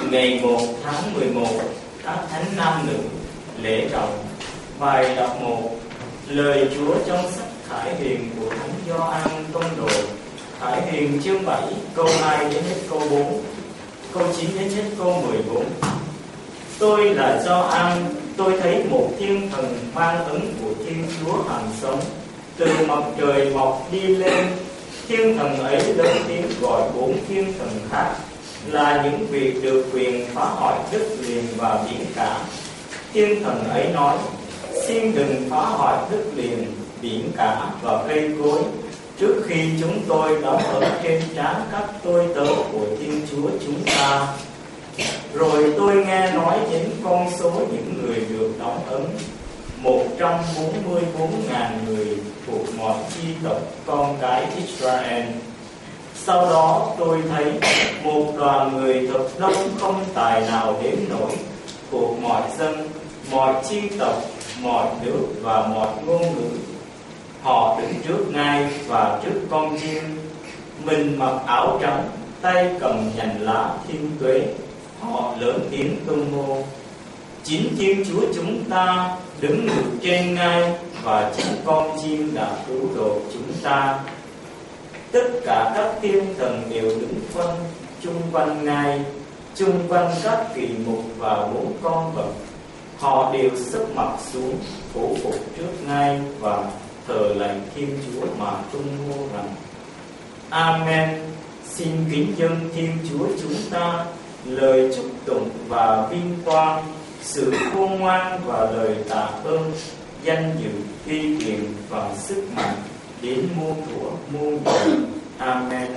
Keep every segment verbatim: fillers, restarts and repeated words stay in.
Ngày một tháng mười một, các thánh nam nữ lễ trọng. Bài đọc một. Lời Chúa trong sách Khải Huyền của Thánh Gioan Tông Đồ. Khải Huyền chương bảy, câu hai đến hết câu bốn, câu chín đến hết câu mười bốn. Tôi là Gioan, tôi thấy một thiên thần mang ấn của Thiên Chúa hàng sống từ mặt trời mọc đi lên. Thiên thần ấy lớn tiếng gọi bốn thiên thần khác là những vị được quyền phá hoại đất liền và biển cả. Thiên thần ấy nói: xin đừng phá hoại đất liền, biển cả và cây cối, trước khi chúng tôi đóng ấn trên trán các tôi tớ của Thiên Chúa chúng ta. Rồi tôi nghe nói đến con số những người được đóng ấn, một trăm bốn mươi bốn ngàn người thuộc mọi chi tộc con cái Israel. Sau đó tôi thấy một đoàn người thật đông không tài nào đếm nổi, thuộc mọi dân, mọi chi tộc, mọi nước và mọi ngôn ngữ. Họ đứng trước ngai và trước con chiên, mình mặc áo trắng, tay cầm nhành lá thiên tuế. Họ lớn tiếng tung hô: chính Thiên Chúa chúng ta đứng ngự trên ngai, và chính con chim đã cứu độ chúng ta. Tất cả các thiên thần đều đứng quanh chung quanh ngai, chung quanh các kỳ mục và bốn con vật. Họ đều sấp mặt xuống phủ phục trước ngai và thờ lạy Thiên Chúa mà tung hô rằng: Amen. Xin kính dâng Thiên Chúa chúng ta lời chúc tụng và vinh quang, sự khôn ngoan và lời tạ ơn, danh dự, uy quyền và sức mạnh đến muôn thuở muôn đời. Amen.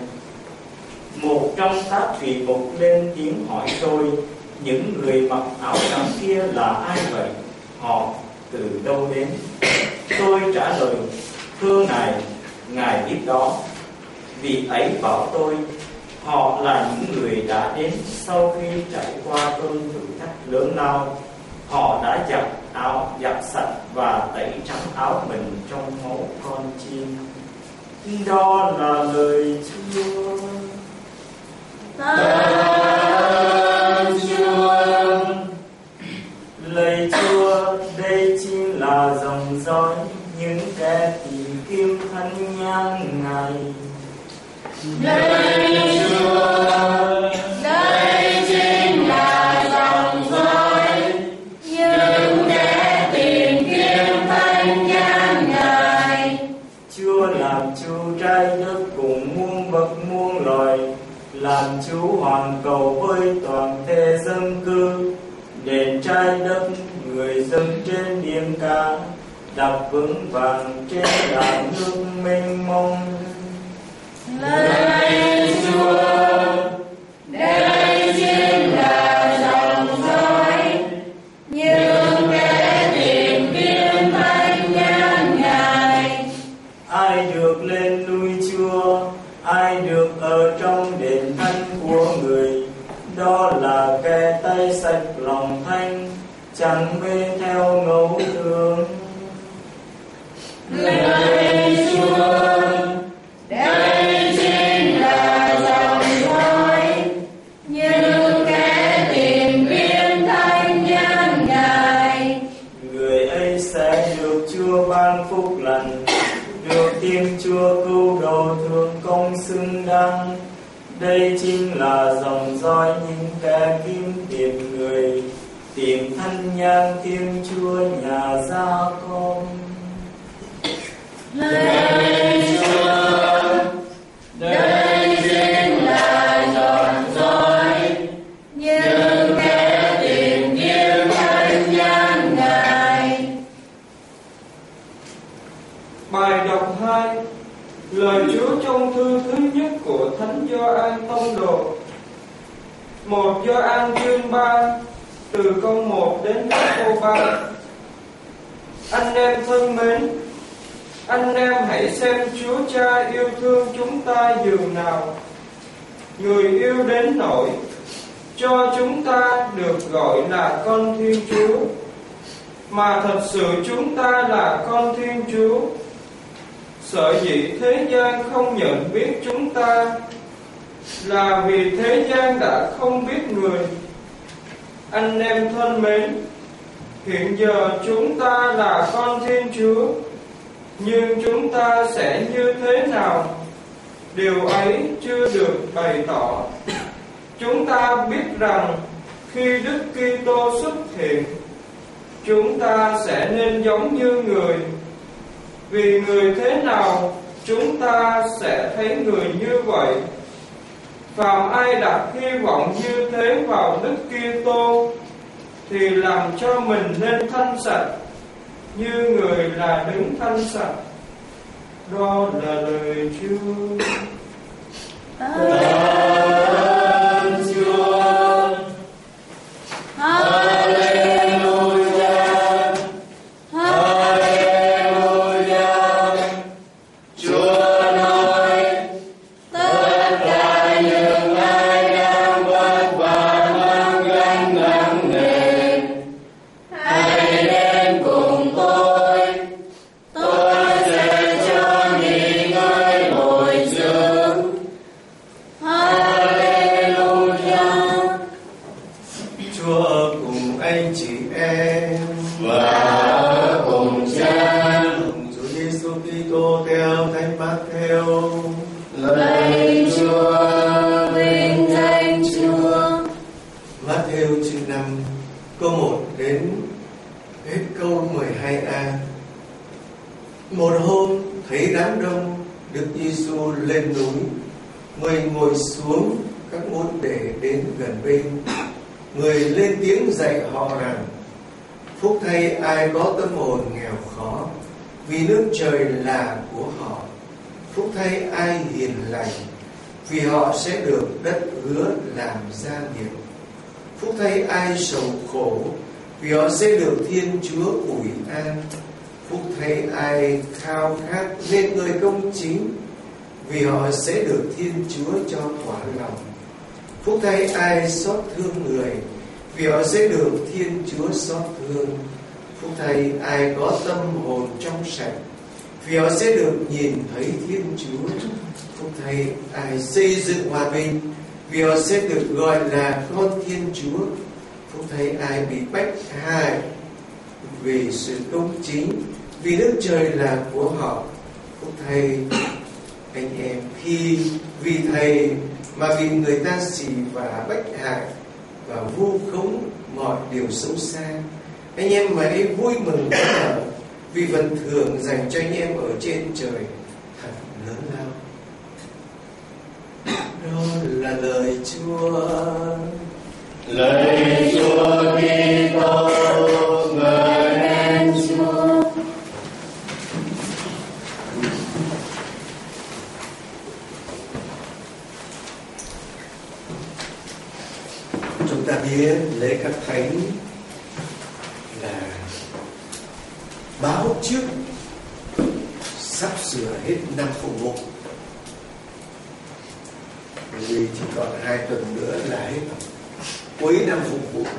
Một trong các vị mục lên tiếng hỏi tôi: những người mặc áo trắng kia là ai vậy? Họ từ đâu đến? Tôi trả lời: thưa Ngài, Ngài biết đó. Vị ấy bảo tôi: họ là những người đã đến sau khi trải qua cơn thử thách lớn lao. Họ đã giặt áo, giặt sạch và tẩy trắng áo mình trong máu con chiên. Đó là lời Chúa. Tạ Chúa. Lời Chúa, đây chính là dòng dõi những kẻ tìm kiếm thánh nhang Ngài. Lời Chúa, đây chính là dòng dõi những kẻ tìm kiếm thánh nhang Ngài. Chúa làm chủ trái đất cùng muôn bậc muôn loài, làm chủ hoàn cầu với toàn thể dân cư. Đền trái đất, người dân trên biển cả, đặt vững vàng trên đàn nước mênh mông. Lời Chúa, đây chính là dòng dõi những kẻ tìm kiếm thánh nhang Ngài. Ai được lên núi Chúa, ai được ở trong đền thánh của người, đó là kẻ tay sạch lòng thanh, chẳng mê theo ngẫu thường. Lời Chúa, đây chính là dòng dõi những kẻ tìm kiếm thánh nhang Ngài. Người ấy sẽ được Chúa ban phúc lành, được Thiên Chúa cứu độ thương công xứng đáng. Đây chính là dòng dõi những kẻ kiếm tìm người, tìm thánh nhang Thiên Chúa nhà Gia-cốp. Lời Chúa, đây chính là dòng dõi những kẻ tìm kiếm thánh nhang Ngài. Bài đọc hai. Lời Chúa trong thư thứ nhất của Thánh Gioan Tông Đồ. Một Gioan chương ba, từ câu một đến câu ba. Anh em thân mến, anh em hãy xem Chúa Cha yêu thương chúng ta dường nào. Người yêu đến nỗi cho chúng ta được gọi là con Thiên Chúa, mà thật sự chúng ta là con Thiên Chúa. Sở dĩ thế gian không nhận biết chúng ta là vì thế gian đã không biết người, Anh em thân mến, hiện giờ chúng ta là con Thiên Chúa, nhưng chúng ta sẽ như thế nào? Điều ấy chưa được bày tỏ. Chúng ta biết rằng khi Đức Kitô xuất hiện, chúng ta sẽ nên giống như người. Vì người thế nào, chúng ta sẽ thấy người như vậy. Phàm ai đặt hy vọng như thế vào Đức Kitô thì làm cho mình nên thanh sạch, như người là đứng thanh sạch. Đó là lời Chúa. Ơn Chúa. Hallelujah. Hallelujah. Chúa nói, tất cả những ai đang vất vả mang gánh nặng nề, hãy đến cùng tôi. Tôi sẽ cho nghỉ ngơi bồi dưỡng. Hallelujah. Chúa ở cùng anh chị em Và ở cùng Cha. Chúa Giêsu Kitô theo Thánh Mát-theo. Lạy Chúa, vinh danh Chúa. Mát-theo chương năm câu một đến hết câu mười hai a. Một hôm thấy đám đông, Đức Giêsu lên núi, người ngồi xuống các môn đệ đến gần bên. Người lên tiếng dạy họ rằng: phúc thay ai có tâm hồn nghèo khó, vì nước trời là của họ. Phúc thay ai hiền lành, vì họ sẽ được đất hứa làm gia nghiệp. Phúc thay ai sầu khổ, vì họ sẽ được Thiên Chúa ủi an. Phúc thay ai khao khát nên người công chính, vì họ sẽ được Thiên Chúa cho thỏa lòng. Phúc thay ai xót thương người, vì họ sẽ được Thiên Chúa xót thương. Phúc thay ai có tâm hồn trong sạch, vì họ sẽ được nhìn thấy Thiên Chúa. Phúc thay ai xây dựng hòa bình, vì họ sẽ được gọi là con Thiên Chúa. Phúc thay ai bị bách hại vì sự công chính, vì nước trời là của họ. Phúc thay anh em khi vì thầy mà vì người ta xỉ vả bách hại và vu khống mọi điều xấu xa. Anh em hãy vui mừng ở vì phần thưởng dành cho anh em ở trên trời thật lớn lao. Đó là lời Chúa. Lạy Chúa Kitô, ngợi khen Chúa. Chúng ta biết lễ các thánh là báo trước sắp sửa hết năm phục vụ, vì chỉ còn hai tuần nữa là hết cuối năm phục vụ.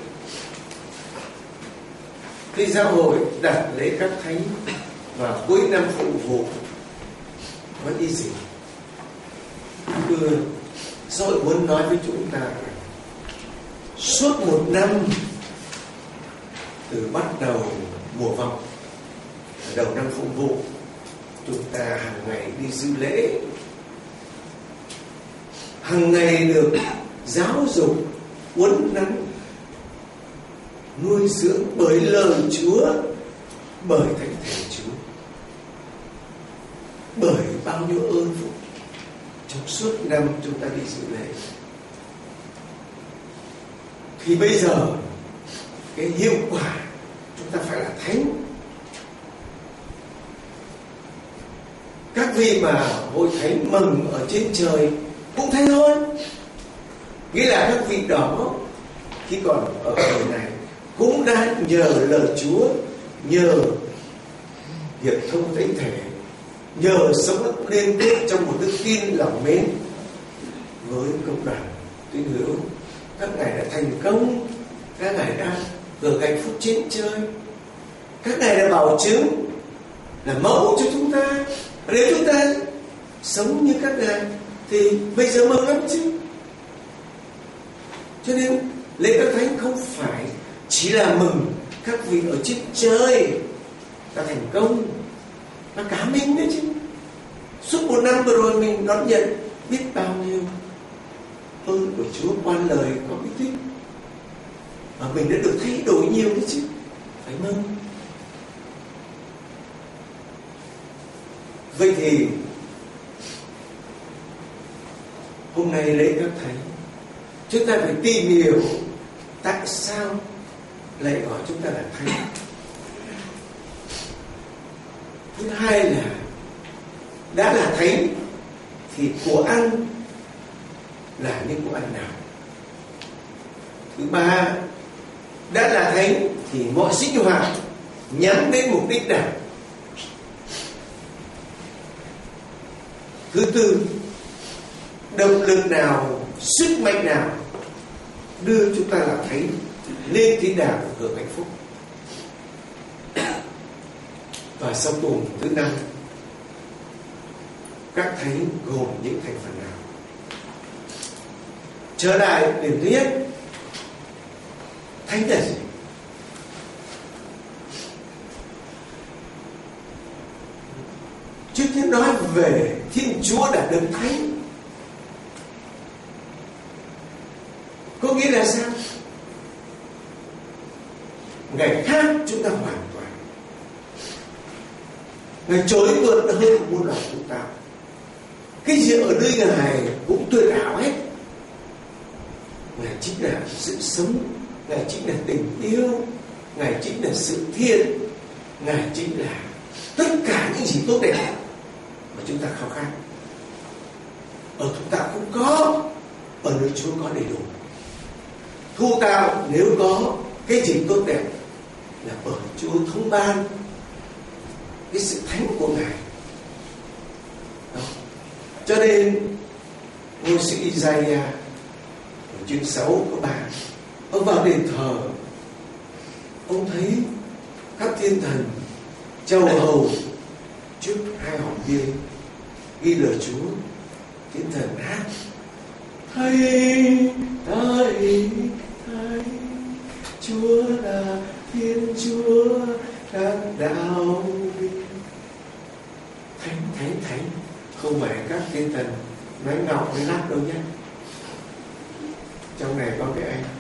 Khi giáo hội đặt lễ các thánh vào cuối năm phục vụ vẫn ý gì? Thưa, giáo hội muốn nói với chúng ta suốt một năm, từ bắt đầu mùa vọng, đầu năm phục vụ, chúng ta hàng ngày đi dự lễ, hàng ngày được giáo dục, uốn nắn, nuôi dưỡng bởi lời Chúa, bởi thánh thể Chúa, bởi bao nhiêu ơn phúc trong suốt năm chúng ta đi dự lễ. Thì bây giờ cái hiệu quả chúng ta phải là thánh. Các vị mà hội thánh mừng ở trên trời cũng thánh hơn, nghĩa là các vị đó khi còn ở đời này cũng đã nhờ lời Chúa, nhờ hiệp thông thánh thể, nhờ sống liên kết trong một đức tin lòng mến với cộng đoàn tín hữu. Các ngài đã thành công, các ngài đã hưởng hạnh phúc trên trời, các ngài đã bảo chứng là mẫu cho chúng ta. Nếu chúng ta sống như các ngài thì bây giờ mừng lắm chứ. Cho nên lễ các thánh không phải chỉ là mừng các vị ở trên trời ta thành công, và cả mình nữa chứ. Suốt một năm vừa rồi mình đón nhận biết bao nhiêu ơn của Chúa qua lời có bí tích, và mình đã được thay đổi nhiều đấy chứ, phải mừng. Vậy thì hôm nay lễ các thánh, chúng ta phải tìm hiểu tại sao lại gọi chúng ta là thánh. Thứ hai là đã là thánh thì của ăn là những của ăn nào. Thứ ba, đã là thánh thì mọi sinh hoạt nhắm đến mục đích nào. Thứ tư, động lực nào, sức mạnh nào đưa chúng ta làm thánh lên thiên đàng của hưởng hạnh phúc. Và sau cùng, thứ năm, các thánh gồm những thành phần nào. Trở lại điểm thứ nhất, thánh là gì? Trước tiên nói về Thiên Chúa đã đấng thánh, có nghĩa là sao? Ngài khác chúng ta hoàn toàn, Ngài trỗi vượt hơn muôn loài chúng ta. Cái gì ở nơi Ngài cũng tuyệt hảo hết. Ngài chính là sự sống, Ngài chính là tình yêu, Ngài chính là sự thiện, Ngài chính là tất cả những gì tốt đẹp mà chúng ta khao khát. Ở chúng ta cũng có, ở nơi Chúa có đầy đủ. Thu tạo nếu có cái gì tốt đẹp là ở Chúa thông ban cái sự thánh của Ngài. Đó. Cho nên ngôi sư Isaiah ở chương sáu có bà, ông vào đền thờ, ông thấy các thiên thần châu hầu trước hai hòn bia ghi lời Chúa. Thiên thần hát: Thầy, thầy, thầy, Chúa là Thiên Chúa các đạo binh. Thánh, thánh, thánh, không phải các thiên thần nói ngọc với lát đâu nhé. Trong này có cái anh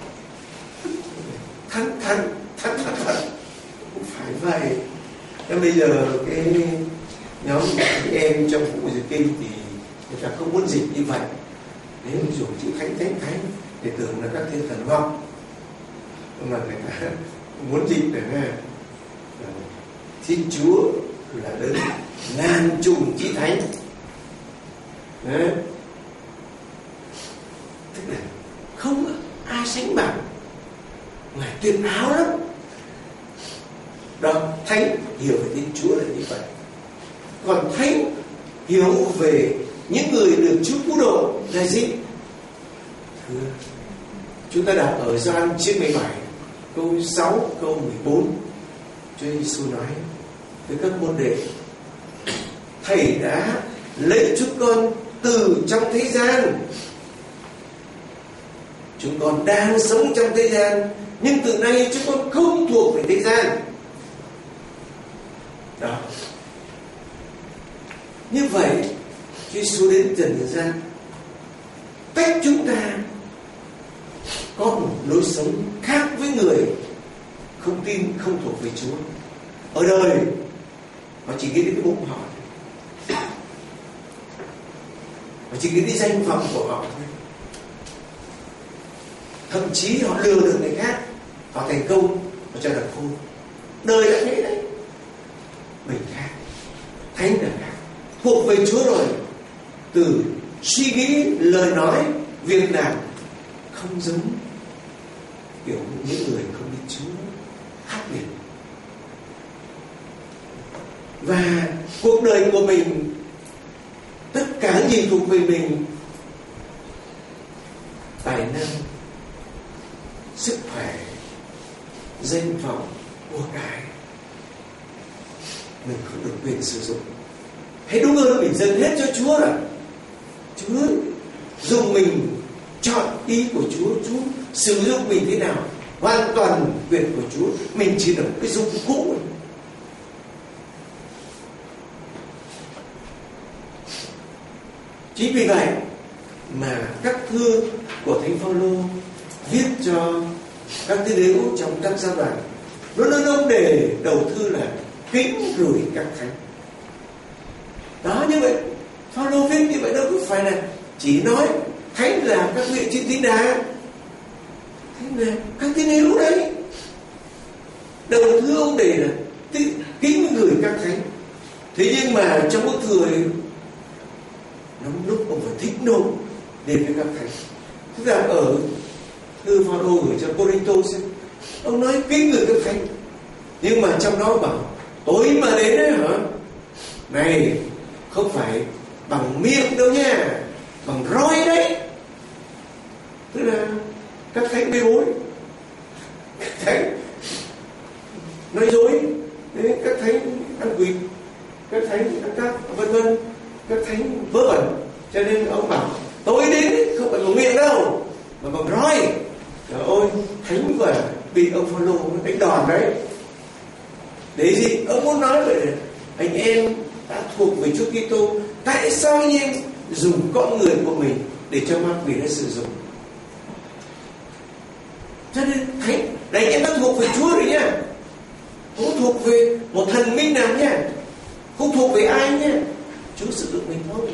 thánh, thánh, thánh, thánh, thánh. Không phải vậy. Nên bây giờ cái nhóm các em trong phụ dự kinh thì người ta không muốn dịch như vậy. Nếu dùng chữ thánh, thánh, thánh thì tưởng là các thiên thần ngọc, nhưng mà người ta muốn dịch để nghe Thiên Chúa là đấng ngàn trùng chí thánh. Đấy. Tức là không ai sánh bằng, Ngài tuyệt áo lắm. Đó, thánh hiểu về Thiên Chúa là như vậy. Còn thánh hiểu về những người được Chúa cứu độ là gì? Thưa, chúng ta đọc ở Gioan chương mười bảy câu sáu, câu mười bốn, Chúa Giêsu nói với các môn đệ: Thầy đã lấy chúng con từ trong thế gian. Chúng con đang sống trong thế gian, nhưng từ nay chúng con không thuộc về thế gian. Đó. Như vậy, Chúa Giêsu đến trần gian tách chúng ta có một lối sống khác với người không tin, không thuộc về Chúa. Ở đời họ chỉ nghĩ đến cái bụng họ, họ chỉ nghĩ đến danh vọng của họ thôi. Thậm chí họ lừa được người khác, họ thành công, họ cho là khôn. Đời đã thế đấy. Mình khác, thánh là khác, thuộc về Chúa rồi. Từ suy nghĩ, lời nói, việc làm không giống kiểu những người không biết Chúa, khác biệt. Và cuộc đời của mình, tất cả những gì thuộc về mình, tài năng, sức khỏe, danh vọng, của cải, mình không được quyền sử dụng. Hãy đúng hơn mình dâng hết cho Chúa rồi. Chúa dùng mình chọn ý của Chúa, Chúa sử dụng mình thế nào, hoàn toàn quyền của Chúa, mình chỉ là một cái dụng cụ. Chính vì vậy mà các thư của Thánh Phaolô viết cho các tín hữu trong các giáo đoàn luôn luôn ông đề đầu thư là kính gửi các thánh. Đó, như vậy Phaolô viết như vậy đâu có phải là chỉ nói thánh là các vị trên tín đà, thánh là các tín hữu đấy. Đầu thư ông đề là kính gửi các thánh. Thế nhưng mà trong bức thư ấy, lắm lúc ông phải thích nộ đến với các thánh. Tức là ở thư Phaolô gửi cho Cô-rinh-tô xem, ông nói kính gửi các thánh, nhưng mà trong đó bảo tối mà đến đấy hả, này không phải bằng miệng đâu nha, bằng roi đấy. Tức là các thánh bê bối, các thánh nói dối, các thánh ăn quỵt, các thánh ăn cắp, vân vân, các thánh vớ vẩn. Cho nên ông bảo tối đến không phải bằng miệng đâu mà bằng roi. Trời ơi, thánh và bị ông Phaolô đánh đòn đấy. Để gì? Ông muốn nói vậy là anh em đã thuộc về Chúa Kitô, tại sao anh em dùng con người của mình để cho ma quỷ nó sử dụng? Cho nên thánh, đấy, anh em đã thuộc về Chúa rồi nha, không thuộc về một thần minh nào nha, không thuộc về ai nha, Chúa sử dụng mình thôi.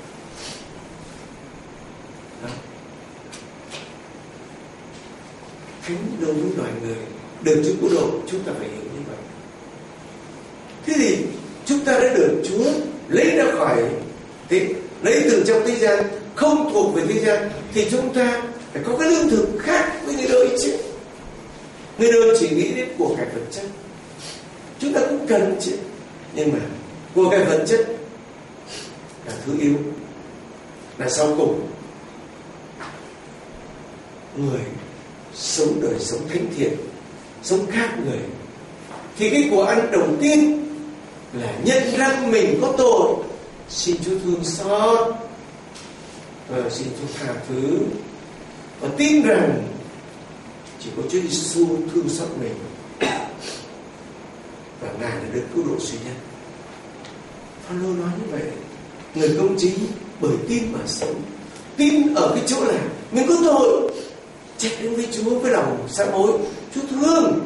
Thánh đối với loài người được Chúa cứu độ, chúng ta phải hiểu như vậy. Thế thì chúng ta đã được Chúa lấy ra khỏi, thì lấy từ trong thế gian, không thuộc về thế gian, thì chúng ta phải có cái lương thực khác với người đời chứ. Người đời chỉ nghĩ đến của cải vật chất, chúng ta cũng cần chứ, nhưng mà của cải vật chất là thứ yếu, là sau cùng. Người sống đời sống thánh thiện, sống khác người, thì cái của ăn đầu tiên là nhận ra mình có tội, xin Chúa thương xót và xin Chúa tha thứ, và tin rằng chỉ có Chúa Giêsu thương xót mình và Ngài là đấng cứu độ duy nhất. Phaolô nói như vậy, người công chính bởi tin mà sống. Tin ở cái chỗ là mình có tội, chạy đến với Chúa với lòng sám hối, Chúa thương.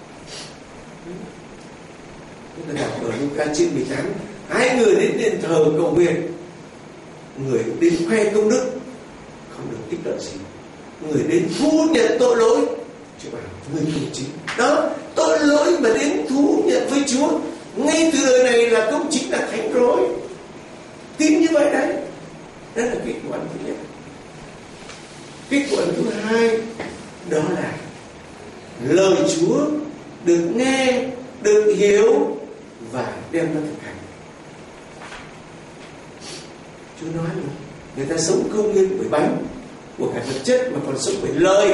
Chúng ta đọc ở Luca chương mười tám, hai người đến đền thờ cầu nguyện, người đến khoe công đức không được ích lợi gì, người đến thu nhận tội lỗi, Chúa bảo người công chính. Đó, tội lỗi mà đến thu nhận với Chúa ngay từ đời này là công chính, là thánh rồi. Tin như vậy đấy, đó là kết quả thứ nhất. Kết quả thứ hai đó là lời Chúa được nghe, được hiểu và đem ra thực hành. Chúa nói là người ta sống không nên bởi bánh của cả vật chất, mà còn sống bởi lời.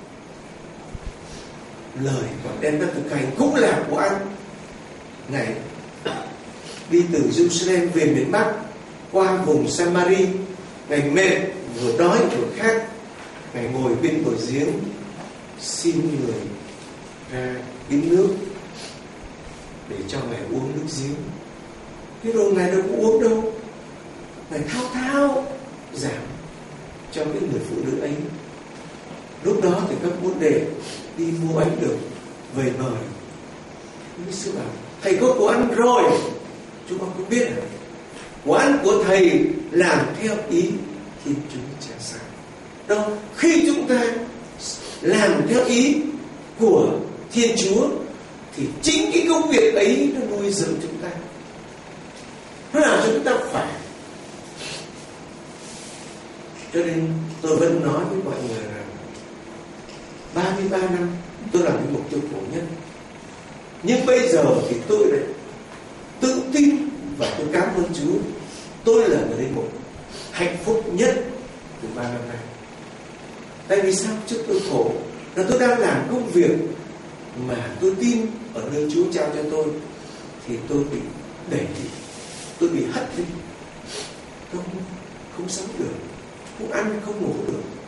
Lời còn đem ra thực hành cũng là của ăn. Ngài đi từ Jerusalem về miền Bắc qua vùng Samari, Ngài mệt, vừa đói vừa khát, Ngài ngồi bên bờ giếng xin người ra kiếm nước để cho Ngài uống nước giếng. Thế rồi Ngài đâu có uống đâu, Ngài thao thao giảng cho cái người phụ nữ ấy. Lúc đó thì các môn đệ đi mua bánh được về mời. Đức sư bảo thầy có của ăn rồi. Chúng con không biết à? Của ăn của thầy làm theo ý Thiên Chúa cha sai. Đâu, khi chúng ta làm theo ý của Thiên Chúa thì chính cái công việc ấy nó nuôi dưỡng chúng ta, nó làm cho chúng ta phải. Cho nên tôi vẫn nói với mọi người rằng ba mươi ba năm tôi làm cái mục tiêu khổ nhất, nhưng bây giờ thì tôi lại tự tin và tôi cảm ơn Chúa, tôi là người linh mục hạnh phúc nhất từ ba năm nay. Tại vì sao? Trước tôi khổ là tôi đang làm công việc mà tôi tin ở nơi Chúa trao cho tôi, thì tôi bị đẩy đi, tôi bị hất đi, tôi không, không sống được, không ăn không ngủ được,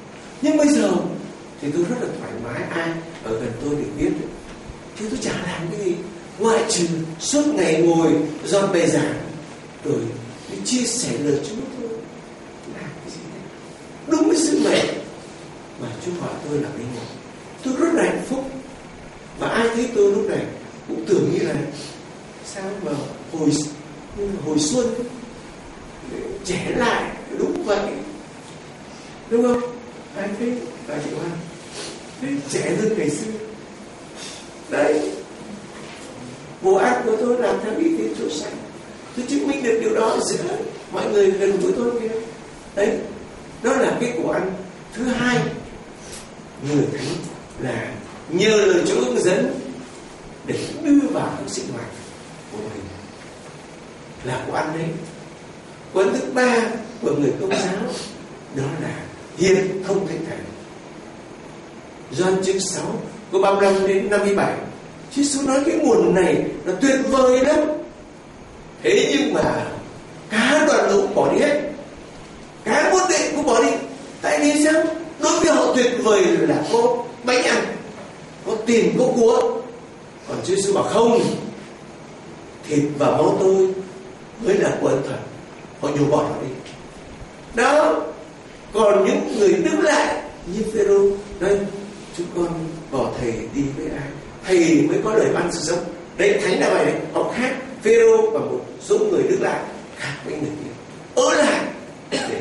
Nhưng bây giờ thì tôi rất là thoải mái, ai ở gần tôi đều biết, chứ tôi chả làm cái gì ngoại trừ suốt ngày ngồi dọn bề giảng rồi đi chia sẻ lời Chúa thôi. Làm cái gì đấy? Đúng với sứ mệnh mà Chúa gọi tôi là linh mục. Tôi rất là hạnh phúc. Và ai thấy tôi lúc này cũng tưởng như là sao mà hồi hồi xuân trẻ lại. Đúng vậy, đúng không? Ai thấy bà chị Hoa trẻ hơn ngày xưa đấy. Bộ ác của tôi làm theo ý thiên Chúa sẵn. Tôi chứng minh được điều đó giữa mọi người gần với tôi kia. Đấy, đó là cái của ăn thứ hai. Người thánh là nhờ lời Chúa hướng dẫn để đưa vào các sinh hoạt của mình, là của ăn đấy. Quấn thứ ba của người Công giáo đó là hiệp thông thánh thần. Gioan chương sáu câu ba mươi lăm đến năm mươi bảy, Chúa Giêsu nói cái nguồn này là tuyệt vời lắm. Thế nhưng mà cả đoàn lũ bỏ đi hết, cả môn đệ cũng bỏ đi. Tại vì sao? Đối với họ tuyệt vời là có bánh ăn, có tiền, có của. Còn Chúa Giêsu bảo không, thịt và máu tôi mới là của ân thật. Họ nhổ bỏ nó đi. Đó. Còn những người đứng lại như Phêrô, đây chúng con bỏ thầy đi với ai, thầy mới có lời ban sự sống. Đấy, thánh là vậy đấy. Họ khác. Phêrô và một số người đứng lại khác với người kia, ở lại để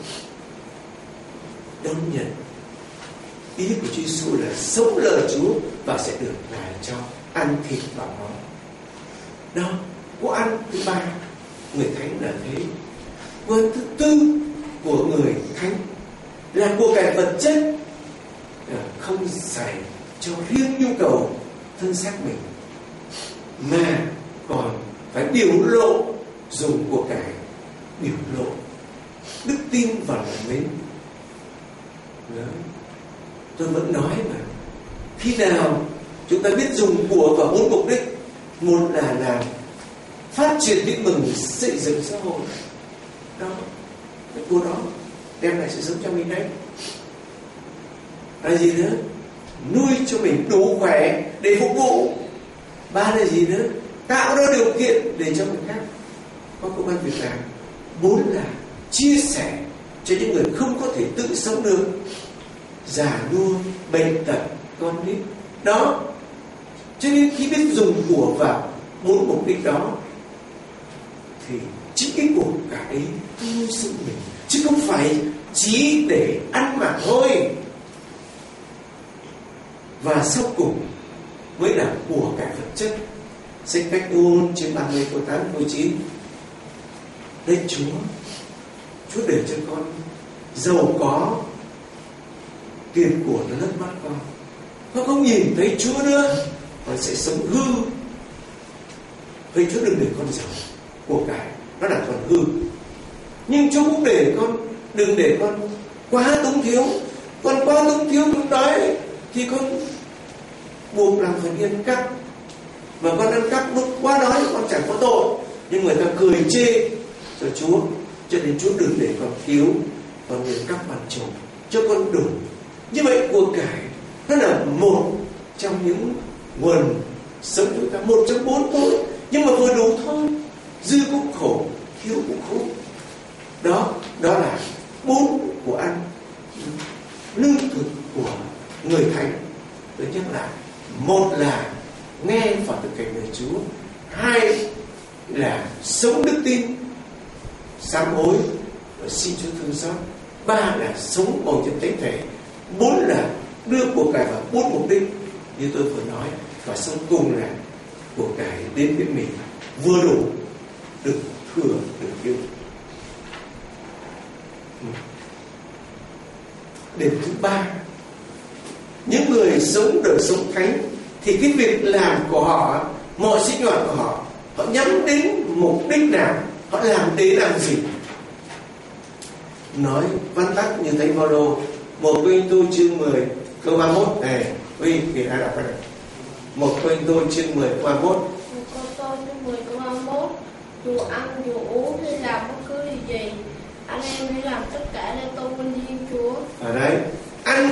đón nhận ý của Chúa Giêsu là sống lời Chúa và sẽ được ngài cho ăn thịt và máu. Đó, của ăn thứ ba người thánh là thế. Nguồn thứ tư của người thánh là của cải vật chất, không xài cho riêng nhu cầu thân xác mình, mà còn phải biểu lộ, dùng của cải biểu lộ đức tin và lòng mến. Đó. Tôi vẫn nói mà, khi nào chúng ta biết dùng của vào bốn mục đích: một là làm phát triển tin mừng, xây dựng xã hội, đó, cái của đó đem lại sự sống cho mình đấy. Là gì nữa? Nuôi cho mình đủ khỏe để phục vụ. Ba là gì nữa? Tạo ra điều kiện để cho người khác có công ăn việc làm. Bốn là chia sẻ cho những người không có thể tự sống được, già nua, bệnh tật, con nít. Đó. Cho nên khi biết dùng của vào bốn mục đích đó thì chính cái của cả ấy nuôi sống mình, chứ không phải chỉ để ăn mà thôi. Và sau cùng mới là của cải vật chất. Sách Cách Ngôn chương ba mươi câu tám câu chín. Đây Chúa, Chúa để cho con giàu có, tiền của nó lất mắt con, con không nhìn thấy Chúa nữa, con sẽ sống hư. Vậy Chúa đừng để con giàu của cải, nó là còn hư. Nhưng Chúa cũng để con, đừng để con quá túng thiếu. Con quá túng thiếu, con đói thì con buộc làm phải đi ăn cắp. Mà con ăn cắp lúc quá đói con chẳng có tội, nhưng người ta cười chê cho Chúa. Cho nên Chúa đừng để con thiếu, con người cắp bàn trộm, cho con đủ. Như vậy của cải nó là một trong những nguồn sống chúng ta, một trong bốn thôi, nhưng mà vừa đủ thôi. Dư cũng khổ, thiếu cũng khổ. Đó, đó là bốn của ăn lương thực của người thánh. Tôi nhắc lại, một là nghe và thực hành lời Chúa, hai là sống đức tin, sám hối và xin Chúa thương xót, ba là sống bầu trong thánh thể, bốn là đưa của cải vào bốn mục đích như tôi vừa nói, và sau cùng là của cải đến với mình vừa đủ, được thừa, được yêu. Điểm thứ ba, những người sống đời sống thánh thì cái việc làm của họ, mọi sinh hoạt của họ, họ nhắm đến mục đích nào, họ làm để làm gì. Nói văn tắt như thầy Phaolô, một Cô-rinh-tô chương mười câu ba mươi mốt này, Huy thì ai đọc cái này? Một Cô-rinh-tô chương mười câu ba mươi mốt. Một Cô-rinh-tô chương mười câu ba mươi mốt. Dù ăn dù uống hay làm bất cứ điều gì, anh em hãy làm tất cả để tôn vinh Thiên Chúa. Ở đấy, ăn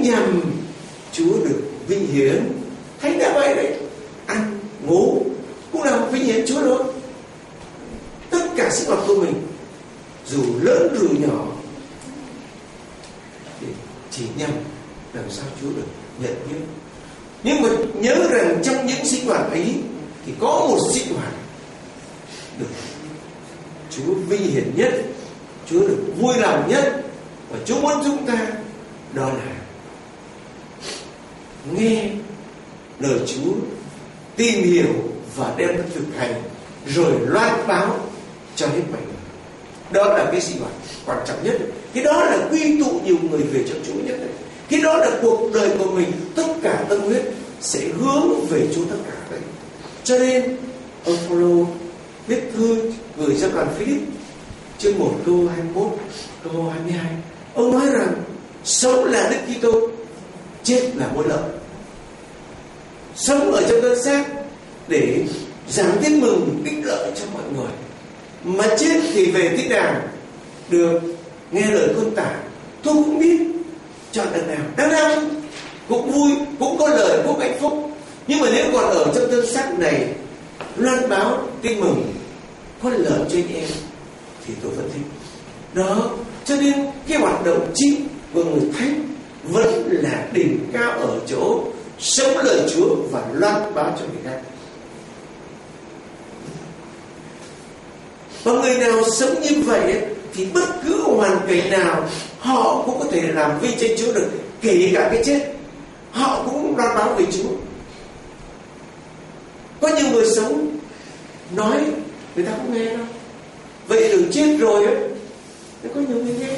cũng nhằm Chúa được vinh hiển. Thánh đã vậy đấy, ăn ngủ cũng là vinh hiển Chúa thôi. Tất cả sinh hoạt của mình, dù lớn dù nhỏ, thì chỉ nhằm làm sao Chúa được nhận biết. Nhưng mà nhớ rằng trong những sinh hoạt ấy thì có một sinh hoạt được Chúa vinh hiển nhất, Chúa được vui lòng nhất, và Chúa muốn chúng ta đó là nghe lời Chúa, tìm hiểu và đem nó thực hành, rồi loan báo cho hết mọi người. Đó là cái sinh hoạt quan trọng nhất. Cái đó là quy tụ nhiều người về cho Chúa nhất đấy. Cái đó là cuộc đời của mình, tất cả tâm huyết sẽ hướng về Chúa tất cả đấy. Cho nên ông Phaolô viết thư gửi cho đoàn Philip chương một câu hai mươi mốt, câu hai mươi hai, ông nói rằng sống là Đức Kitô, chết là muôn lợi. Sống ở trong thân xác để giảng tin mừng ích lợi cho mọi người, mà chết thì về thế nào được nghe lời khuyên tả, tôi cũng biết chọn đằng nào. Đằng nào cũng vui, cũng có lời, cũng hạnh phúc. Nhưng mà nếu còn ở trong thân xác này loan báo tin mừng có lợi cho anh em thì tôi vẫn thích. Đó, cho nên cái hoạt động chính của người thánh vẫn là đỉnh cao ở chỗ sống lời Chúa và loan báo cho người khác. Và người nào sống như vậy ấy, thì bất cứ hoàn cảnh nào họ cũng có thể làm vinh danh Chúa được, kể cả cái chết họ cũng loan báo về Chúa. Có nhiều người sống nói người ta không nghe đâu, vậy rồi chết rồi ấy, có nhiều người nghe.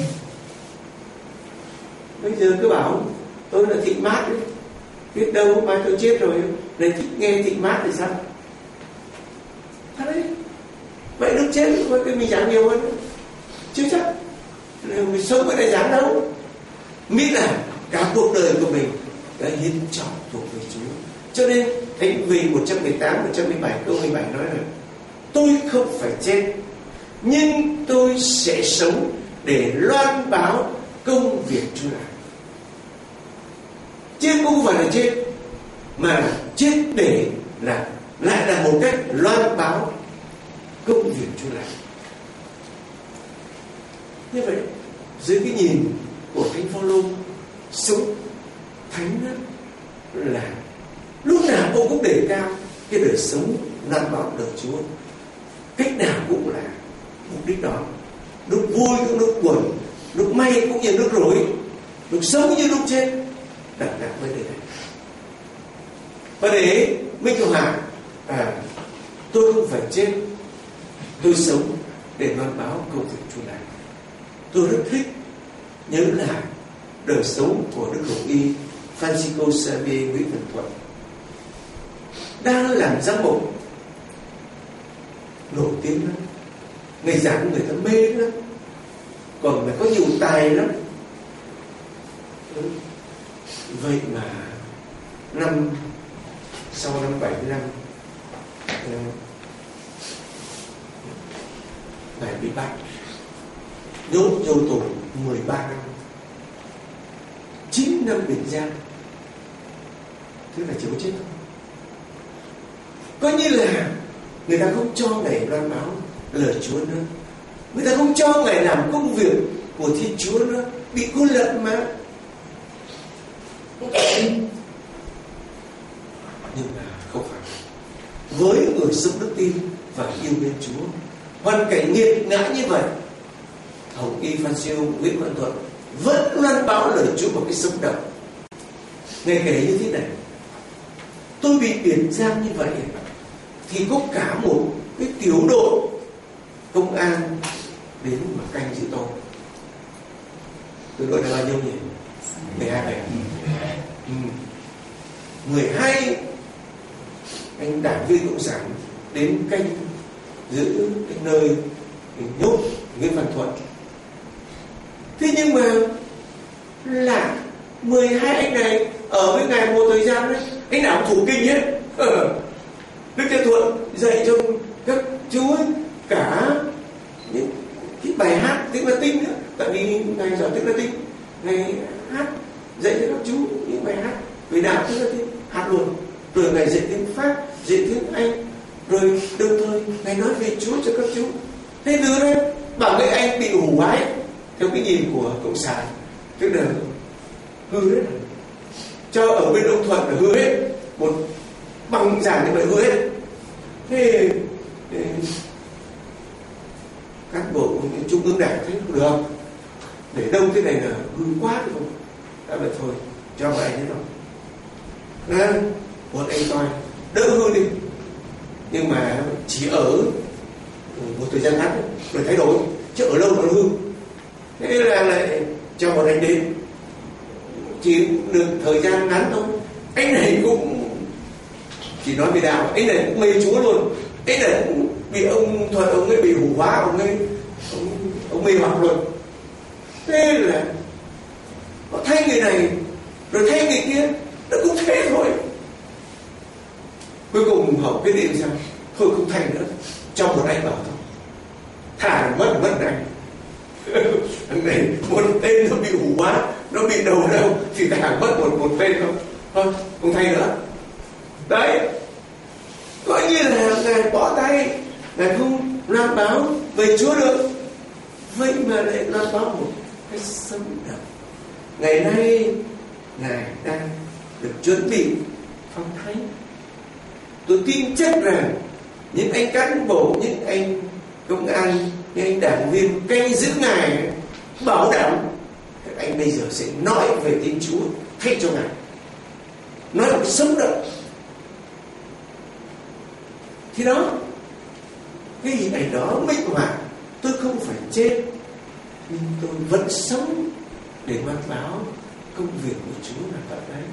Bây giờ cứ bảo tôi là Thịnh Mát ấy, biết đâu mai tôi chết rồi này thích nghe Thịnh Mát thì sao? Thật đấy. Vậy lúc chết thì mình giảng nhiều hơn chứ chắc mình sống ở đây giảng đâu. Biết là cả cuộc đời của mình đã hiến trọn thuộc về Chúa. Cho nên Thánh Vị một trăm mười tám, một trăm mười bảy câu mười bảy nói là tôi không phải chết, nhưng tôi sẽ sống để loan báo công việc Chúa làm. Chết cũng không phải là chết, mà là chết để là lại là một cách loan báo công việc Chúa làm. Như vậy dưới cái nhìn của Thánh Phaolô, sống thánh đó là lúc nào ông cũng đề cao cái đời sống loan báo đời Chúa, cách nào cũng là mục đích đó. Lúc vui cũng lúc buồn, lúc may cũng như lúc rối, lúc sống như lúc chết, đặt nặng với đời này. Và để Minh Cầu Hạ à, tôi không phải chết, tôi sống để loan báo công việc Chúa làm. Tôi rất thích nhớ lại đời sống của Đức Hồng Y Francisco Xavier Nguyễn Văn Thuận, đang làm giám mục nổi tiếng lắm, người giảng người ta mê lắm, còn là có nhiều tài lắm. Vậy mà năm sau năm bảy mươi lăm Ngài bị bắt nhốt vô tù mười ba năm, chín năm biệt giam, tức là chỉ có chết thôi. Coi như là người ta không cho Ngài loan báo lời Chúa nữa, người ta không cho Ngài làm công việc của Thiên Chúa nữa, bị cô lập mà. Nhưng mà không phải. Với người sống đức tin và yêu mến Chúa, hoàn cảnh nghiệt ngã như vậy, Hồng Y Francisco Nguyễn Văn Thuận vẫn loan báo lời Chúa một cái sống động. Ngài kể như thế này: tôi bị biệt giam như vậy thì có cả một cái tiểu đội công an đến mà canh giữ tôi. Tôi gọi là bao nhiêu nhỉ? mười hai bảy. Ừ. mười hai anh đảng viên cộng sản đến canh giữ cái nơi mình nhốt Nguyễn Văn Thuận. Thế nhưng mà là mười hai anh này ở với Ngài một thời gian đấy, anh nào thủ kinh hết. Ờ. Đức Cha Thuận dạy cho các chú ấy cả những cái bài hát tiếng Latin nữa, tại vì Ngài giỏi tiếng Latin, Ngài hát dạy cho các chú những bài hát về đạo Chúa Thiên, hát luôn. Rồi Ngài dạy tiếng Pháp, dạy tiếng Anh, rồi đồng thời Ngài nói về Chúa cho các chú. Thế từ đây bảo người Anh bị hủ hoái theo cái nhìn của cộng sản, tức là hư hết, cho ở bên ông Thuận là hư hết, một bằng giảng như vậy hư hết. Thế, thế cán bộ của Trung ương Đảng thấy không được, để đông thế này là hư quá được không? Đã vậy thôi, cho vào anh ấy rồi. À, một anh coi đỡ hư đi, nhưng mà chỉ ở một thời gian ngắn rồi thay đổi, chứ ở lâu nó hư. Thế là lại cho một anh đến, chỉ được thời gian ngắn thôi. Anh này cũng chỉ nói về đạo, anh này cũng mê Chúa luôn, anh này cũng bị ông Thuận, ông ấy bị hủ hóa, ông ấy ông, ông mê hoặc luôn. Thế là họ thay người này rồi thay người kia, nó cũng thế thôi. Cuối cùng họ quyết định sao? Thôi không thay nữa, cho một anh bảo thôi, thà mất mất anh. Thằng này một tên nó bị hủ hóa, nó bị đầu đâu thì thà mất một một tên không, thôi không thay nữa. Đấy, coi như là Ngài bỏ tay, Ngài không loan báo về Chúa được, vậy mà lại loan báo một cái sống động. Ngày nay Ngài đang được chuẩn bị phong thánh. Tôi tin chắc rằng những anh cán bộ, những anh công an, những anh đảng viên canh giữ Ngài, bảo đảm các anh bây giờ sẽ nói về tiếng Chúa thay cho Ngài, nói một sống động. Thì đó, cái hình ảnh đó minh họa tôi không phải chết, nhưng tôi vẫn sống để mang báo công việc của Chúa là vậy đấy.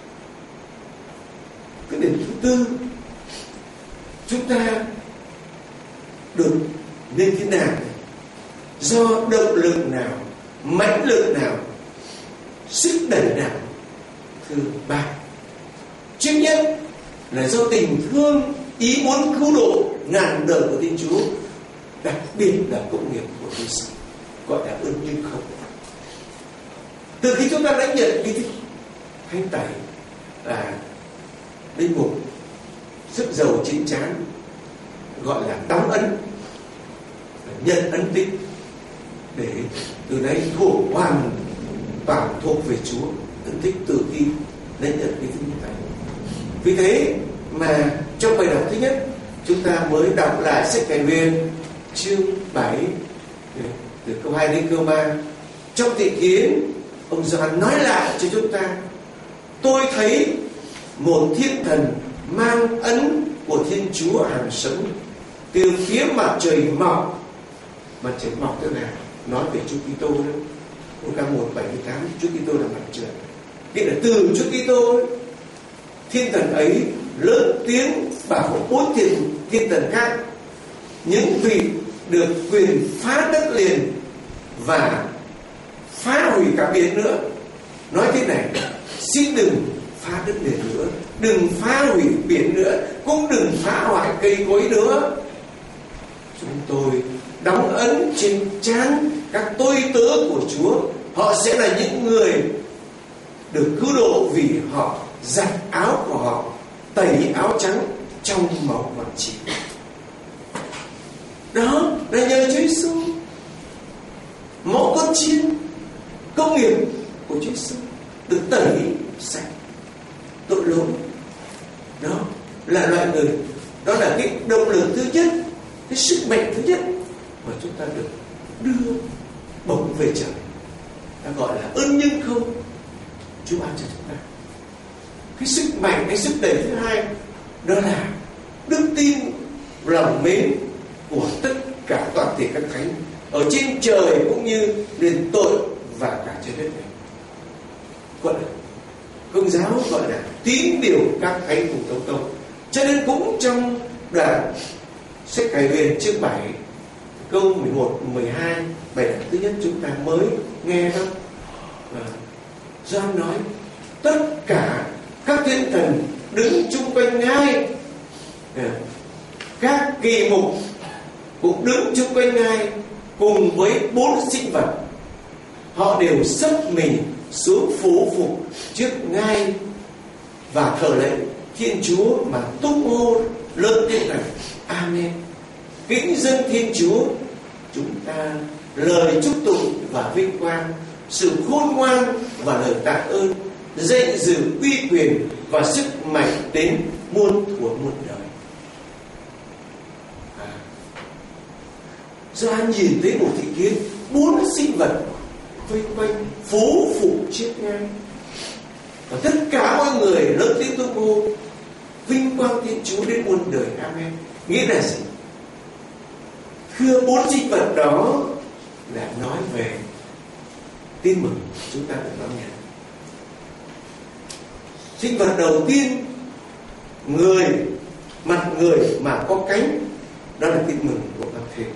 Cái điểm thứ tư, chúng ta được nên thế nào, do động lực nào, mãnh lực nào, sức đẩy nào? Thứ ba, trước nhất là do tình thương, ý muốn cứu độ ngàn đời của Thiên Chúa, đặc biệt là công nghiệp của Chúa Giêsu, gọi là ơn như không. Từ khi chúng ta đã nhận cái thánh tẩy là linh mục sức giàu chín chắn, gọi là đóng ấn, nhận ấn tích, để từ đây thuộc hoàn toàn thuộc về Chúa, ấn tích từ khi lấy nhận cái thánh tẩy. Vì thế mà trong bài đọc thứ nhất, chúng ta mới đọc lại sách Khải Huyền chương bảy từ câu hai đến câu ba. Trong Tị Kiến, ông Gioan nói lại cho chúng ta: tôi thấy một thiên thần mang ấn của Thiên Chúa hàng sống từ phía mặt trời mọc. Mặt trời mọc tức là nói về Chúa Kitô đó. Câu ca một bảy mươi tám, Chúa Kitô là mặt trời, nghĩa là từ Chúa Kitô. Thiên thần ấy lớn tiếng bảo bốn thiên thiên thần khác, những vị được quyền phá đất liền và phá hủy cả biển nữa, nói thế này: xin đừng phá đất liền nữa, đừng phá hủy biển nữa, cũng đừng phá hoại cây cối nữa. Chúng tôi đóng ấn trên trán các tôi tớ của Chúa, họ sẽ là những người được cứu độ vì họ giặt áo của họ, tẩy áo trắng trong máu hoàn chỉnh. Đó là nhờ Chúa Giêsu, máu con chiên, công nghiệp của Chúa Giêsu được tẩy sạch tội lỗi. Đó là loại người, đó là cái động lực thứ nhất, cái sức mạnh thứ nhất mà chúng ta được đưa bổng về trời, ta gọi là ơn nhân không Chúa ban cho chúng ta. Cái sức mạnh, cái sức đẩy thứ hai, đó là đức tin, lòng mến của tất cả toàn thể các thánh ở trên trời cũng như đền tội và cả trên đất này. Gọi là Công giáo gọi là tín điều các thánh cùng tông tông. Cho nên cũng trong đoạn sách Khải Huyền chương bảy câu mười một, mười hai, bài đọc thứ nhất chúng ta mới nghe đó, Gioan nói tất cả các thiên thần đứng chung quanh Ngài, các kỳ mục cũng đứng chung quanh Ngài cùng với bốn sinh vật. họ đều sấp mình xuống phố phục trước ngai và thờ lạy Thiên Chúa mà tung hô lớn tiếng rằng Amen. Kính dâng Thiên Chúa chúng ta lời chúc tụng và vinh quang, sự khôn ngoan và lời tạ ơn, danh dự, uy quyền và sức mạnh đến muôn thuở muôn đời. À, Gioan nhìn thấy một thị kiến bốn sinh vật vây quanh phố phục chiếc ngang, và tất cả mọi người lớn tiếng tung hô vinh quang Thiên Chúa đến muôn đời. Amen. Nghĩa là gì? Thưa, bốn sinh vật đó là nói về tin mừng chúng ta được đón nhận. Sinh vật đầu tiên, người, mặt người mà có cánh, đó là tin mừng của Matthew.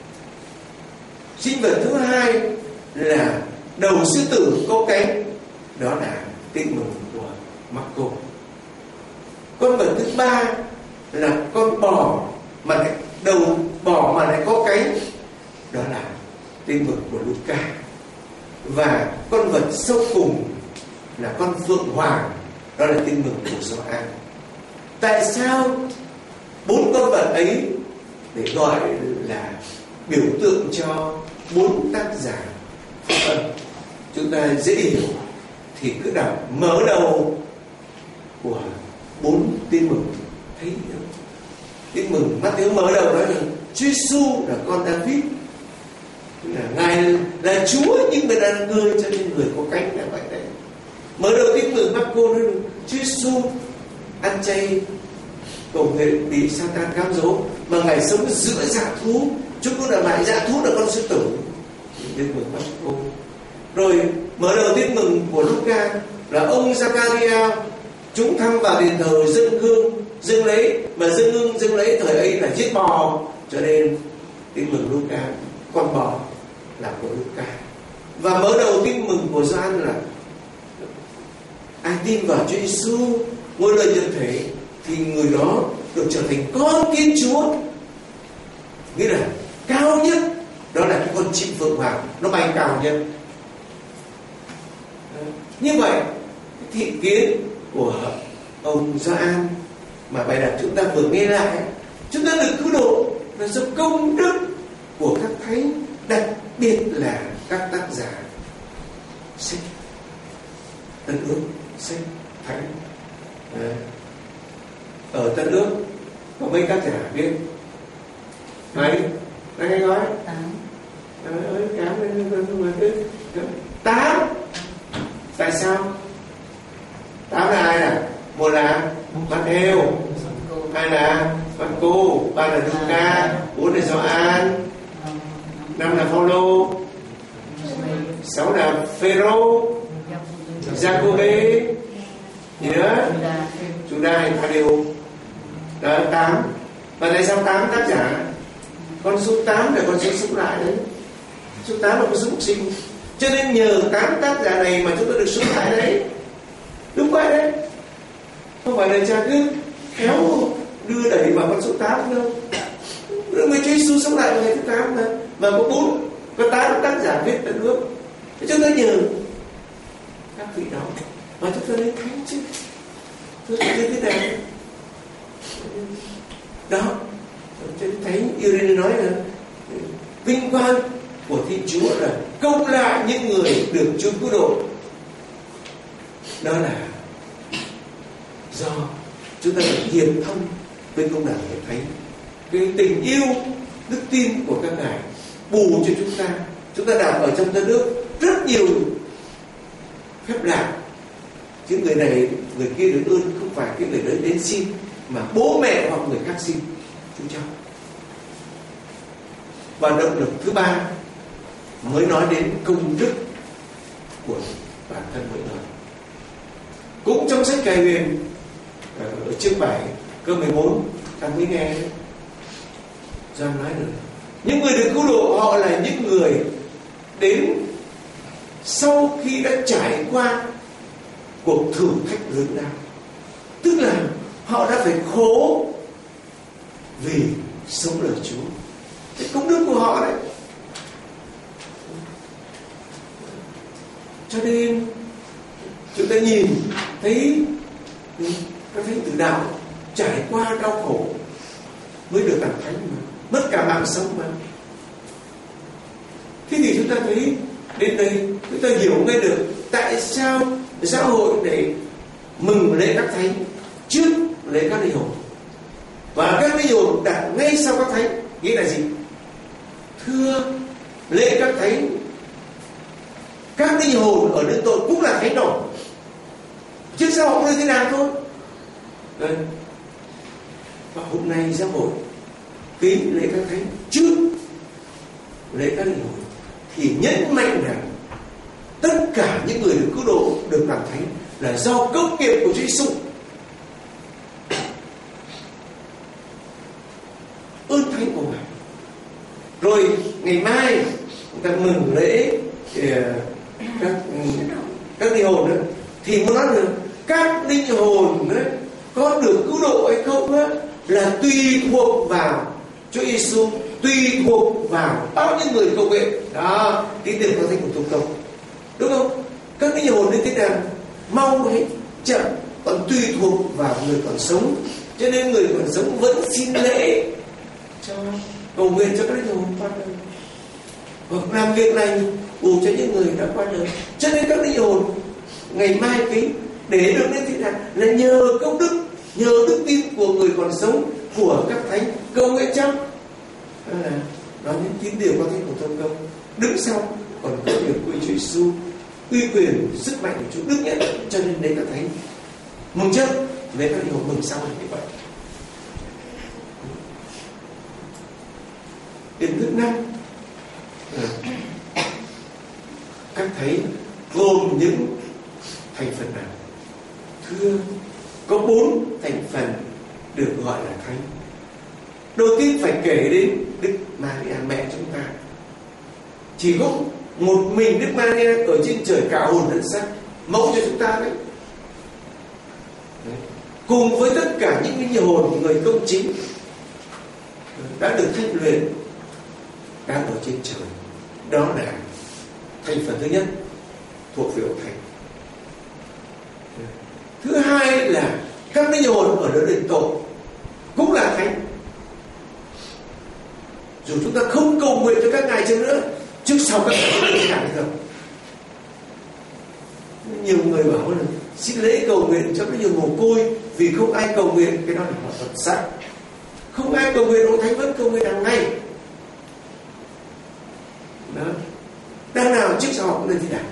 Sinh vật thứ hai là đầu sư tử có cánh, đó là tin mừng của Marco. Con vật thứ ba là con bò mà lại đầu bò mà lại có cánh, đó là tin mừng của Luca. Và con vật sau cùng là con phượng hoàng, đó là tin mừng của Gioan. Tại sao bốn con vật ấy để gọi là biểu tượng cho bốn tác giả phúc âm? Chúng ta dễ hiểu thì cứ đọc mở đầu của bốn tin mừng thấy không? Tin mừng Matthew mở đầu nói là Chúa Giêsu là con David, là Ngài là Chúa nhưng mà là người, cho nên người có cánh là vậy đấy. Mở đầu tin mừng Marco nói là Chúa Giêsu ăn chay cầu nguyện bị Satan cám dỗ, mà Ngài sống giữa dã thú, chúng cũng là mại dã thú là con sư tử. Tin mừng Marco. Rồi mở đầu tin mừng của Luca là ông Zakaria chúng thăm vào đền thờ dâng hương dâng lấy, mà dâng hương dâng lấy thời ấy là giết bò, cho nên tin mừng Luca con bò là của Luca. Và mở đầu tin mừng của Gioan là ai tin vào Chúa Giêsu ngôi lời nhân thể thì người đó được trở thành con Thiên Chúa, nghĩa là cao nhất, đó là cái con chim phượng hoàng nó bay cao nhất. Như vậy thị kiến của ông Gioan mà bài đọc chúng ta vừa nghe lại, chúng ta được cứu độ là do công đức của các thánh, đặc biệt là các tác giả sách Tân Ước, sách Thánh. Đấy. Ở Tân Ước có mấy tác giả biết? Mấy? Đang nghe nói? Tám. Tám. Tại sao? Tám là ai nào? Một là Matthew, hai là Marco, ba là Luca, bốn là Gioan, năm là Phaolô, sáu là Phêrô, Giacôbê, gì nữa? Juda hay Thaddêu. Đó, tám. Và tại sao tám tác giả? Con số tám là con số sống lại đấy. Số tám là con số sinh. Cho nên nhờ tám tác giả này mà chúng ta được sống lại đấy. Đúng vậy đấy. Không phải là cha cứ khéo đưa đẩy vào con số tám đâu. Người Chúa Giêsu sống lại vào ngày thứ tám mà. Và có bốn, có tám tác giả viết Tân Ước. Chúng ta nhờ các vị đó mà chúng ta lên thánh chứ. Chúng ta như thế nào? Đó. Trên Thánh Iren nói là vinh quang của Thiên Chúa là công lại những người được Chúa cứu độ. Đó là do chúng ta được hiệp thông với công đạo của Thánh, cái tình yêu đức tin của các ngài bù cho chúng ta. Chúng ta đọc ở trong Tân Ước rất nhiều phép lạ, chứ người này người kia được ơn không phải cái người đấy đến xin, mà bố mẹ hoặc người khác xin chúng cho. Và động lực thứ ba mới nói đến công đức của bản thân mỗi người. Cũng trong sách Cải Huyền ở chương bảy câu mười bốn ta mới nghe Gioan nói được những người được cứu độ họ là những người đến sau khi đã trải qua cuộc thử thách lớn lao, tức là họ đã phải khổ vì sống lời Chúa. Cái công đức của họ đấy. Cho nên chúng ta nhìn thấy các thánh tử đạo trải qua đau khổ mới được làm thánh mà, mất cả mạng sống mà. Thế thì chúng ta thấy đến đây chúng ta hiểu ngay được tại sao giáo hội để mừng lễ các thánh trước lễ các linh hồn, và các linh hồn đặt ngay sau các thánh. Nghĩa là gì? Thưa, lễ các thánh, các linh hồn ở nơi tội cũng là thánh rồi, chứ sao họ như thế nào thôi. Đấy. Và hôm nay giáo hội kính lễ các thánh trước lễ các linh hồn thì nhấn mạnh rằng tất cả những người được cứu độ, được làm thánh là do công nghiệp của Chúa Giêsu. Ơn thánh của Ngài. Rồi ngày mai chúng ta mừng lễ các các linh hồn đó, thì muốn nói được các linh hồn đó, có được cứu độ hay không đó, là tùy thuộc vào Chúa Giêsu, tùy thuộc vào bao nhiêu người cầu nguyện đó, tín điều có thánh của Công công, đúng không? Các linh hồn như thế nào, mau hay chậm còn tùy thuộc vào người còn sống. Cho nên người còn sống vẫn xin lễ cho cầu nguyện cho các linh hồn qua đời, hoặc làm việc này bù cho những người đã qua đời. Cho nên các linh hồn ngày mai kính để được đến thế nào là nhờ công đức, nhờ đức tin của người còn sống, của các thánh cầu nguyện trong. Đó là nói những tín điều có thánh của Công công. Đứng sau còn có điều của Chúa Giêsu, uy quyền sức mạnh của Chúa Đức nhất. Cho nên đây các thánh mừng trước, lấy các linh hồn mừng sau như vậy. Điểm thứ năm, các thánh gồm những thành phần nào? Thưa, có bốn thành phần được gọi là thánh. Đầu tiên phải kể đến Đức Maria mẹ chúng ta. Chỉ có một mình Đức Maria ở trên trời cả hồn lẫn xác, mẫu cho chúng ta đấy. Đấy. Cùng với tất cả những linh hồn người công chính đã được thanh luyện đang ở trên trời. Đó là thành phần thứ nhất, thuộc về hội thánh. Thứ hai là các linh hồn ở nơi đền tội cũng là thánh. Dù chúng ta không cầu nguyện cho các ngài chăng nữa, trước sau các ngài cũng là thánh rồi. Nhiều người bảo là xin lễ cầu nguyện cho cái nhiều mồ côi vì không ai cầu nguyện. Cái đó là hoàn toàn sai. Không ai cầu nguyện, hội thánh vẫn cầu nguyện hàng ngày. Đó. Đằng nào trước sau họ cũng lên thế nào.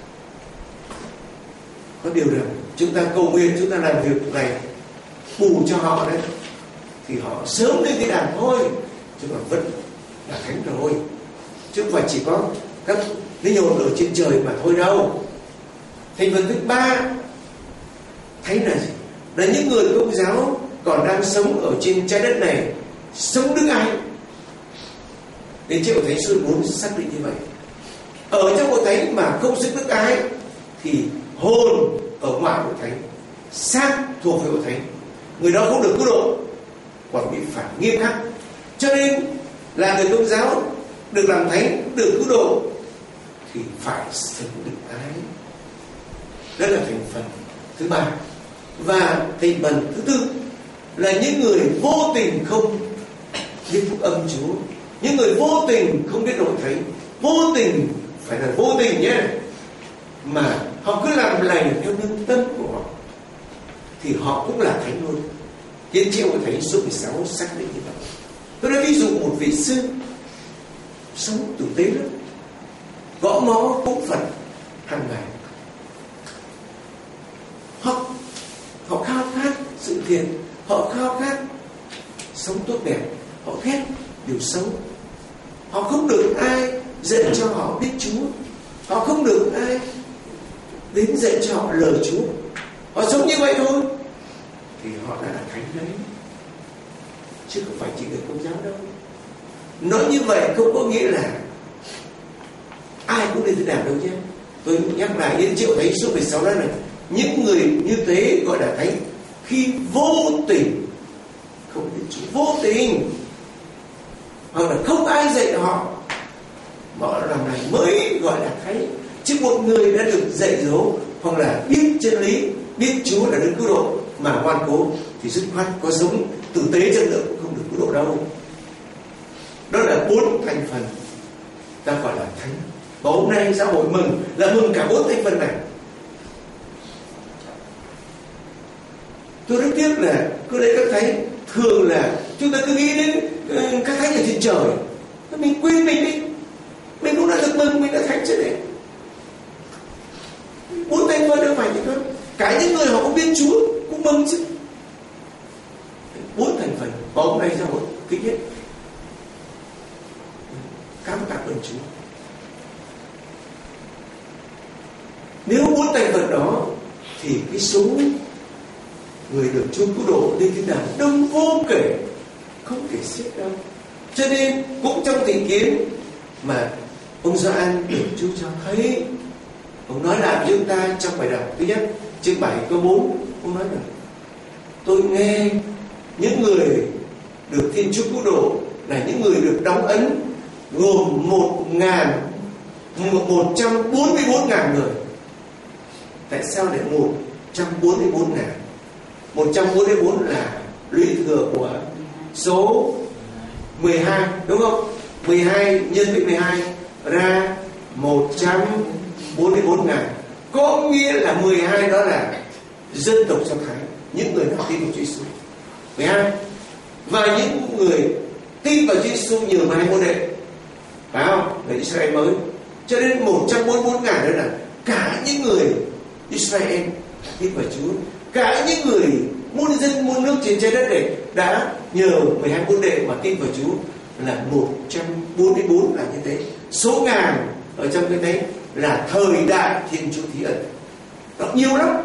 Có điều rằng chúng ta cầu nguyện, chúng ta làm việc này bù cho họ đấy, thì họ sớm lên thế đàn thôi, chứ mà vẫn là thánh rồi, chứ không phải chỉ có các linh hồn ở trên trời mà thôi đâu. Thành phần thứ ba, thánh là gì? Là những người Công giáo còn đang sống ở trên trái đất này, sống đức ái. Đến Triệu Thánh Sư muốn xác định như vậy. Ở trong hội thánh mà không sức đức ái thì hồn ở ngoài hội thánh, xác thuộc về hội thánh, người đó không được cứu độ, còn bị phạt nghiêm khắc. Cho nên là người Công giáo được làm thánh, được cứu độ thì phải sống đức ái. Đó là thành phần thứ ba. Và thành phần thứ tư là những người vô tình không biết phúc âm Chúa, những người vô tình không biết hội thánh. Vô tình, phải là vô tình nhé, mà họ cứ làm lành theo lương tâm của họ, thì họ cũng là thánh luôn. Tiên tri hội thánh số mười sáu xác định như vậy. Tôi đã ví dụ một vị sư sống tử tế lắm, gõ mõ cúng Phật hàng ngày. Họ họ khao khát sự thiện, họ khao khát sống tốt đẹp, họ ghét điều xấu. Họ không được ai dạy cho họ biết Chúa, họ không được ai đến dạy cho họ lời Chúa. Họ sống như vậy thôi thì họ đã là thánh đấy, chứ không phải chỉ người Công giáo đâu. Nói như vậy không có nghĩa là ai cũng lên thế nào đâu nhé. Tôi nhắc lại đến Triệu Thánh số mười sáu đó này, những người như thế gọi là thánh khi vô tình không biết Chúa, vô tình, hoặc là không ai dạy họ, họ làm này mới gọi là thánh. Chứ một người đã được dạy dỗ hoặc là biết chân lý, biết Chúa là đấng cứu độ mà ngoan cố thì dứt khoát có sống tử tế chân nữa cũng không được cứu độ đâu. Đó là bốn thành phần ta gọi là thánh. Và hôm nay giáo hội mừng là mừng cả bốn thành phần này. Tôi rất tiếc là cứ đây các thánh thường là chúng ta cứ nghĩ đến uh, các thánh ở trên trời, mình quên mình đi, mình cũng đã được mừng, mình đã thánh chứ đấy. Bốn thành phần đâu phải như thế. Cả những người họ không biết Chúa cũng mừng chứ. Bốn thành phần. Và hôm nay giáo hội kính nhất cảm tạ ơn Chúa. Nếu bốn thành phần đó thì cái số người được Chúa cứu độ lên thiên đàng đông vô kể, không thể xiết đâu. Cho nên cũng trong tình kiến mà ông Gioan được Chúa cho thấy, ông nói lại với chúng ta trong bài đọc thứ nhất chương bảy câu bốn, ông nói rằng tôi nghe những người được Thiên Chúa cứu độ là những người được đóng ấn gồm một ngàn một trăm bốn mươi bốn ngàn người. Tại sao lại một trăm bốn mươi bốn ngàn? Một trăm bốn mươi bốn là lũy thừa của số mười hai, đúng không? Mười hai nhân với mười hai ra một trăm bốn mươi bốn ngàn. Có nghĩa là mười hai đó là dân tộc Do Thái, những người đã tin vào Chúa Giêsu. mười hai. Và những người tin vào Chúa Giêsu nhiều mười hai môn đệ, phải không? Người Israel mới. Cho nên một trăm bốn mươi bốn ngàn đó là cả những người Israel tin vào Chúa, cả những người muôn dân muôn nước trên trái đất này đã nhờ mười hai môn đệ mà tin vào Chúa là một trăm bốn mươi bốn là như thế. Số ngàn ở trong cái đấy là thời đại Thiên Chúa Thí Ẩn. Đó nhiều lắm.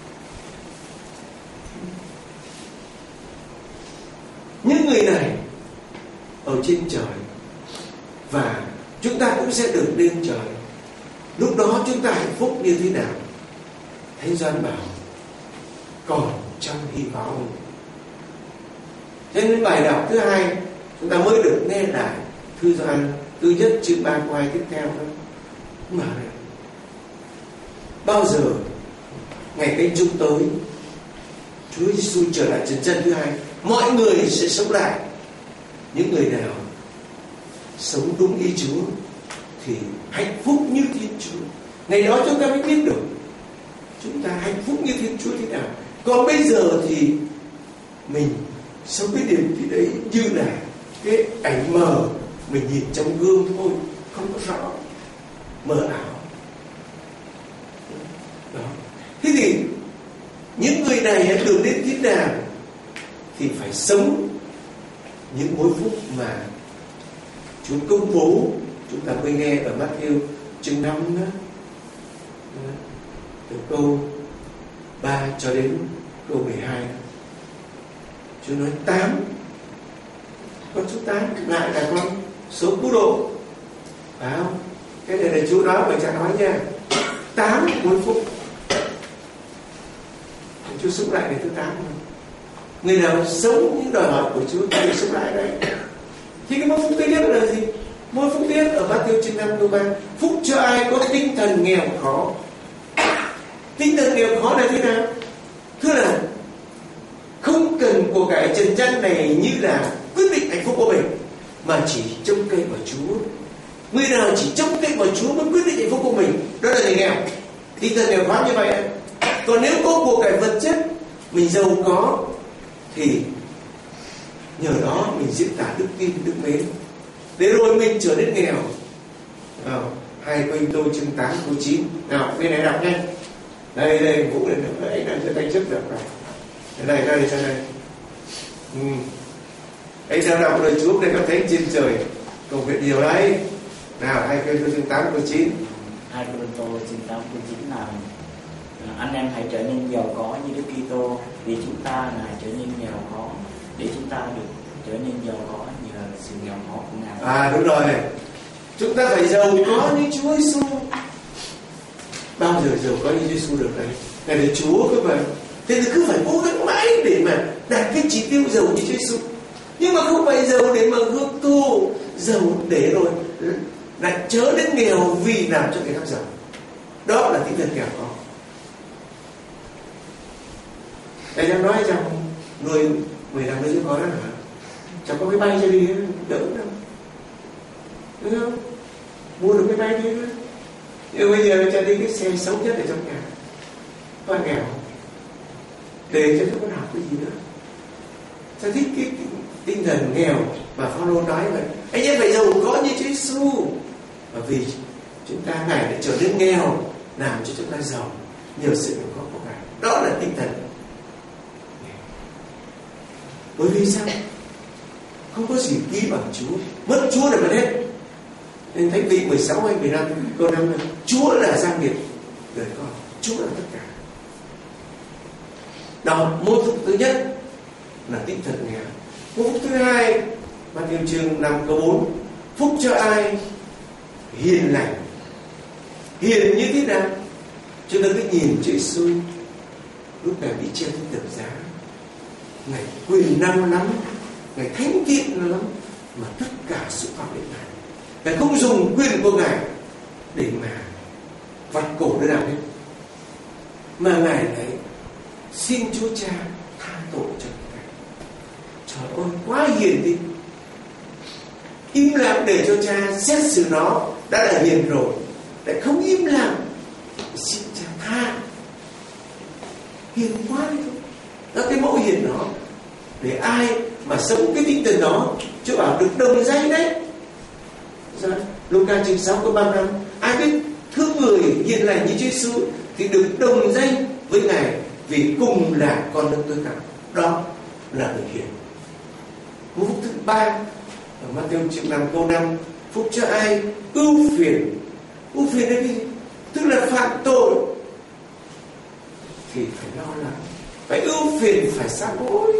Những người này ở trên trời và chúng ta cũng sẽ được lên trời. Lúc đó chúng ta hạnh phúc như thế nào? Thánh Gioan bảo còn trong hy vọng. Cho nên bài đọc thứ hai chúng ta mới được nghe lại thư Gioan thứ nhất chương ba câu hai tiếp theo đó. Mà bao giờ ngày canh chung tới, Chúa Giêsu trở lại trần chân thứ hai, mọi người sẽ sống lại. Những người nào sống đúng ý Chúa thì hạnh phúc như Thiên Chúa. Ngày đó chúng ta mới biết được chúng ta hạnh phúc như Thiên Chúa thế nào. Còn bây giờ thì mình sống cái điều gì đấy như là cái ảnh mờ mình nhìn trong gương thôi, không có rõ, mờ ảo. Đó. Thế thì những người này được đến thiên đàng thì phải sống những mối phúc mà Chúa công bố. Chúng ta mới nghe ở Matthew chương năm đó, từ câu ba cho đến câu mười hai. Chúa nói tám, con số tám lại là con số cứu độ, phải không? Cái này là Chúa nói, mình chẳng nói nha. Tám mối phúc. Chúa sống lại ngày thứ tám. Người nào sống những đòi hỏi của Chúa thì sống lại đấy. Thì cái mối phúc thứ nhất là gì? Mối phúc tiết ở Matthew chương năm câu ba, phúc cho ai có tinh thần nghèo khó. Tinh thần nghèo khó là thế nào? Thưa là không cần của cải trần gian này như là quyết định hạnh phúc của mình, mà chỉ trông cậy vào Chúa. Người nào chỉ trông cậy vào Chúa mới quyết định hạnh phúc của mình, đó là người nghèo. Tinh thần nghèo khó như vậy. Còn nếu có của cải vật chất, mình giàu có, thì nhờ đó mình diễn tả đức tin, đức mến, để rồi mình trở nên nghèo. À, hai Cô-rinh-tô chương tám câu chín. Nào, bên này đọc nhanh. Đây, đây, Vũ này, anh đang giơ tay trước được rồi. Cái này, ra đây, ra đây. Ừ. Anh sao đọc lời Chúa đây có thấy trên trời cầu nguyện nhiều đấy. Nào, hai Cô-rinh-tô chương tám câu chín. hai Cô-rinh-tô chương tám câu chín là anh em hãy trở nên giàu có như Đức Kitô, vì chúng ta là trở nên nghèo khó để chúng ta được trở nên giàu có nhờ sự nghèo khó của Ngài. À đúng rồi, chúng ta phải giàu có như Chúa Giêsu. Bao giờ giàu có như Chúa Giêsu được đấy? Ngài là Chúa cơ mà. Thế thì cứ phải cố gắng mãi để mà đạt cái chỉ tiêu giàu như Chúa Giêsu. Nhưng mà không phải giàu để mà hưởng thụ, giàu để rồi lại chớ đến nghèo vì làm cho người khác giàu. Đó là tinh thần nghèo khó. Thầy đang nói rằng nuôi mười lăm đứa con đó hả? Cháu có máy bay cho đi đỡ đâu, đúng không? Mua được máy bay đi nữa. Nhưng bây giờ cho đi cái xe xấu nhất ở trong nhà, con nghèo, để cho nó có học cái gì nữa. Cháu thích cái, cái tinh thần nghèo mà Phaolô nói vậy. Anh em phải giàu có như Chúa Giêsu, và vì chúng ta Ngài đã trở nên nghèo, làm cho chúng ta giàu nhờ sự giàu có của Ngài. Đó là tinh thần. Bởi vì sao? Không có gì ký bằng Chúa, mất Chúa là mất hết. Nên Thánh Vị mười sáu hay mười lăm câu năm là Chúa là gia nghiệp đời con, Chúa là tất cả. Đó, mô thức thứ nhất là tinh thần nghèo. Mô thức thứ hai, Matthew chương năm câu bốn, phúc cho ai hiền lành. Hiền như thế nào? Chúng ta cứ nhìn Chúa Giêsu lúc Ngài bị treo trên thập giá, Ngài quyền năng lắm, Ngài thánh thiện lắm, mà tất cả sự phạm đến Ngài. Ngài không dùng quyền của Ngài để mà vặt cổ để làm hết, mà Ngài lại xin Chúa Cha tha tội cho Ngài. Trời ơi, quá hiền đi. Im lặng để cho Cha xét xử nó đã là hiền rồi, lại không im lặng xin Cha tha. Hiền quá đi thôi. Đó, cái mẫu hiền đó, để ai mà sống cái tinh thần đó, Chúa bảo được đồng danh đấy. Luca chương sáu câu ba mươi lăm, ai biết thương người hiền lành như Chúa Giêsu thì được đồng danh với Ngài, vì cùng là con đấng tối cao. Đó là người hiền. Phúc thứ ba ở Matthew chương năm câu năm, phúc cho ai ưu phiền. Ưu phiền là cái gì? Tức là phạm tội thì phải lo lắng, phải ưu phiền, phải sám hối.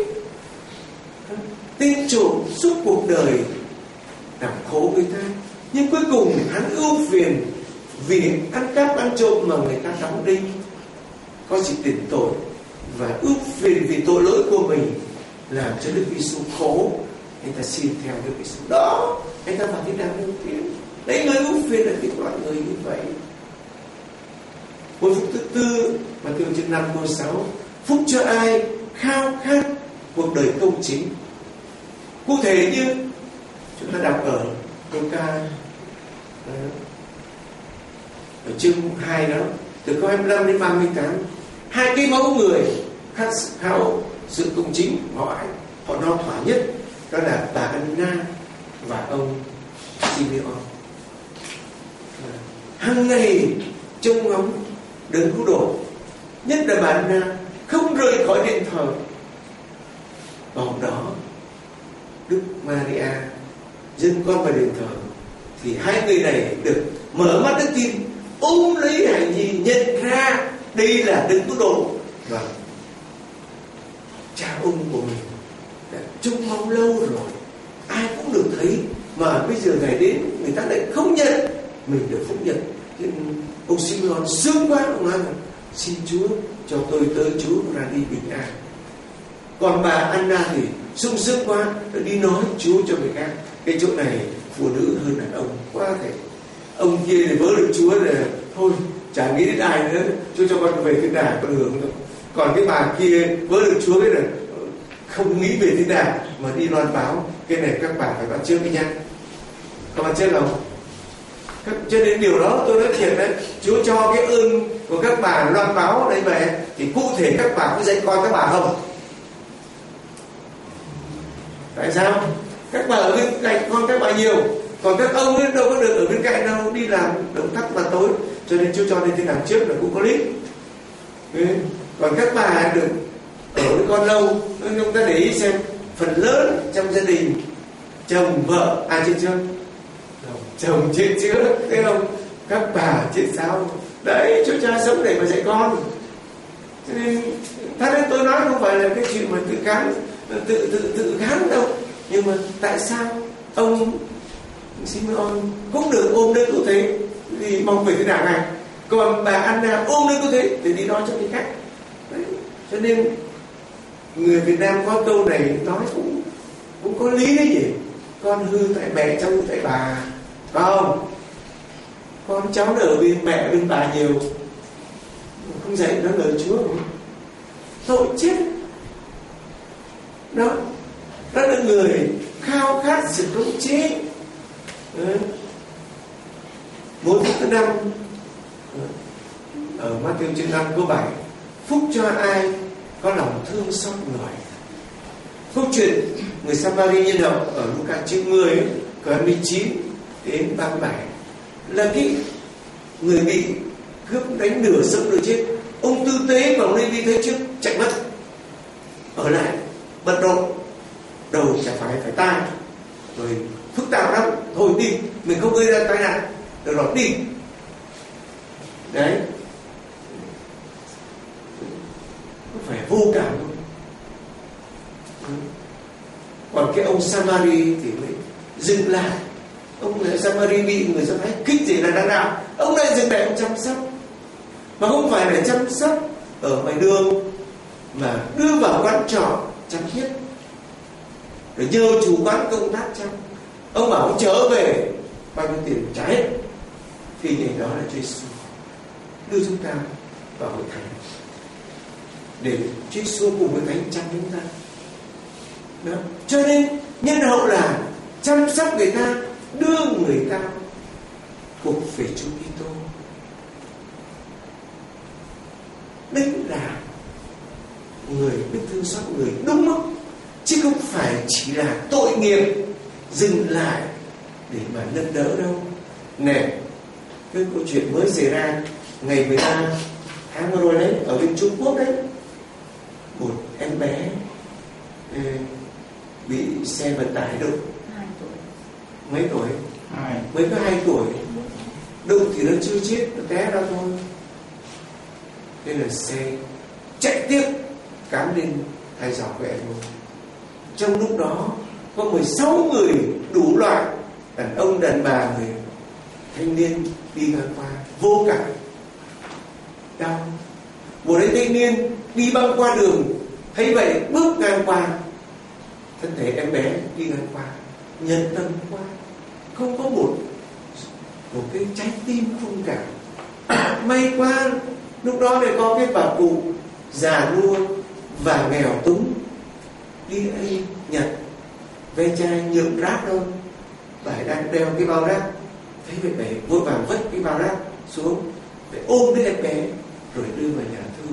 Tin trộm suốt cuộc đời làm khổ người ta, nhưng cuối cùng hắn ưu phiền vì ăn cắp ăn trộm mà người ta đóng đinh, có sự đền tội, và ưu phiền vì tội lỗi của mình làm cho Đức Giêsu khổ, anh ta xin theo Đức Giêsu. Đó, anh ta vào thiên đàng đầu tiên. Đấy, người ưu phiền là cái loại người như vậy. Một phúc thứ tư mà từ chương năm câu sáu, phúc cho ai khao khát cuộc đời công chính. Cụ thể như chúng ta đọc ở câu ca ở chương hai đó, từ câu hai mươi lăm đến ba mươi tám, hai cái mẫu người khát khao sự công chính, họ họ non thỏa nhất, đó là bà Anna và ông Simeon. Hàng ngày trông ngóng đấng cứu độ, nhất là bà Anna không rời khỏi điện thờ. Và hôm đó Đức Maria dâng con vào đền thờ, thì hai người này được mở mắt đức tin, ôm lấy hài nhi, nhận ra đây là đấng cứu độ và cha ông của mình đã trông mong lâu rồi, ai cũng được thấy, mà bây giờ ngày đến người ta lại không nhận, mình được phúc nhận. Ông Simeon sướng quá, ông nói rằng xin Chúa cho tôi tới Chúa ra đi bình an. Còn bà Anna thì sung sướng quá, đi nói Chúa cho người khác. Cái chỗ này phụ nữ hơn đàn ông quá thể. Ông kia thì vớ được Chúa là thôi, chả nghĩ đến ai nữa, Chúa cho con về thiên đàng con hưởng thôi. Còn cái bà kia vớ được Chúa đấy là không nghĩ về thiên đàng mà đi loan báo. Cái này các bà phải báo trước với nhau. Các bạn chết không? Cho nên điều đó tôi nói thiệt đấy, Chúa cho cái ơn của các bà loan báo đấy về, thì cụ thể các bà có dạy con các bà không? Tại sao? Các bà ở bên cạnh con các bà nhiều, còn các ông ấy đâu có được ở bên cạnh đâu, đi làm động tác mà tối, cho nên Chúa cho lên thiên đàng trước là cũng có lý. Còn các bà được ở với con lâu, nên chúng ta để ý xem, phần lớn trong gia đình chồng vợ ai chết trước? Chồng chết trước, thấy không? Các bà chết sau. Đấy, Chúa Cha sống để mà dạy con. Cho nên thật ra tôi nói không phải là cái chuyện mà tự cắn, tự tự tự gán đâu, nhưng mà tại sao ông Simeon cũng được ôm đến cứu thế vì mong về thiên đàng này, còn bà Anna ôm đến cứu thế để đi nói cho người khác. Đấy. Cho nên người Việt Nam có câu này nói cũng cũng có lý đấy nhỉ, con hư tại mẹ, cháu hư tại bà, phải không? con cháu nó ở bên mẹ bên bà nhiều, không dạy nó lời Chúa, tội chết. Đó, đó là người khao khát sự thống chế. Ngôn phúc thứ năm ở Matthew chương năm câu bảy: phúc cho ai có lòng thương xót người. Câu chuyện người Samari nhân hậu ở Luca chương mười câu hai mươi chín đến ba mươi bảy là cái người bị cướp đánh nửa sống nửa chết. Ông tư tế vào Lê-vi thấy trước chạy mất, ở lại bận rộn, đầu chả phải phải tai, rồi phức tạp lắm, thôi đi, mình không gây ra tai nạn, được rồi đi. Đấy, không phải vô cảm không? Còn cái ông Samari thì mới dừng lại. Ông người Samari bị người Do Thái kích gì là đằng nào, ông lại dừng lại ông chăm sóc, mà không phải là chăm sóc ở ngoài đường, mà đưa vào quán trọ chăm thiết, rồi nhờ chủ quán công tác chăm. Ông bảo ông trở về bao nhiêu tiền trả hết. Thì ngày đó là Chúa Giêsu đưa chúng ta vào hội thánh để Chúa Giêsu cùng với Thánh chăm chúng ta. Đó. Cho nên nhân hậu là chăm sóc người ta, đưa người ta thuộc về Chúa Kitô. Đấy là người biết thương xót người đúng mức, chứ không phải chỉ là tội nghiệp dừng lại để mà nâng đỡ đâu. Nè, cái câu chuyện mới xảy ra ngày mười ba tháng vừa rồi đấy, ở bên Trung Quốc đấy, một em bé bị xe vận tải đụng. Mấy tuổi? Hai. Mới có hai tuổi. Đụng thì nó chưa chết, nó té ra thôi. Thế là xe chạy tiếp cán lên hai dọc của em luôn. Trong lúc đó có mười sáu người đủ loại, đàn ông, đàn bà, người thanh niên đi ngang qua, vô cảm, đau. Một đấy thanh niên đi băng qua đường, thấy vậy bước ngang qua thân thể em bé đi ngang qua, nhân tâm quá, không có một một cái trái tim không cảm. May quá lúc đó lại có cái bà cụ già nua và nghèo túng đi đây Nhật, ve chai nhượng rác thôi, bà đang đeo cái bao rác, thấy vậy bé vội vàng vứt cái bao rác xuống để ôm đứa em bé rồi đưa vào nhà thương.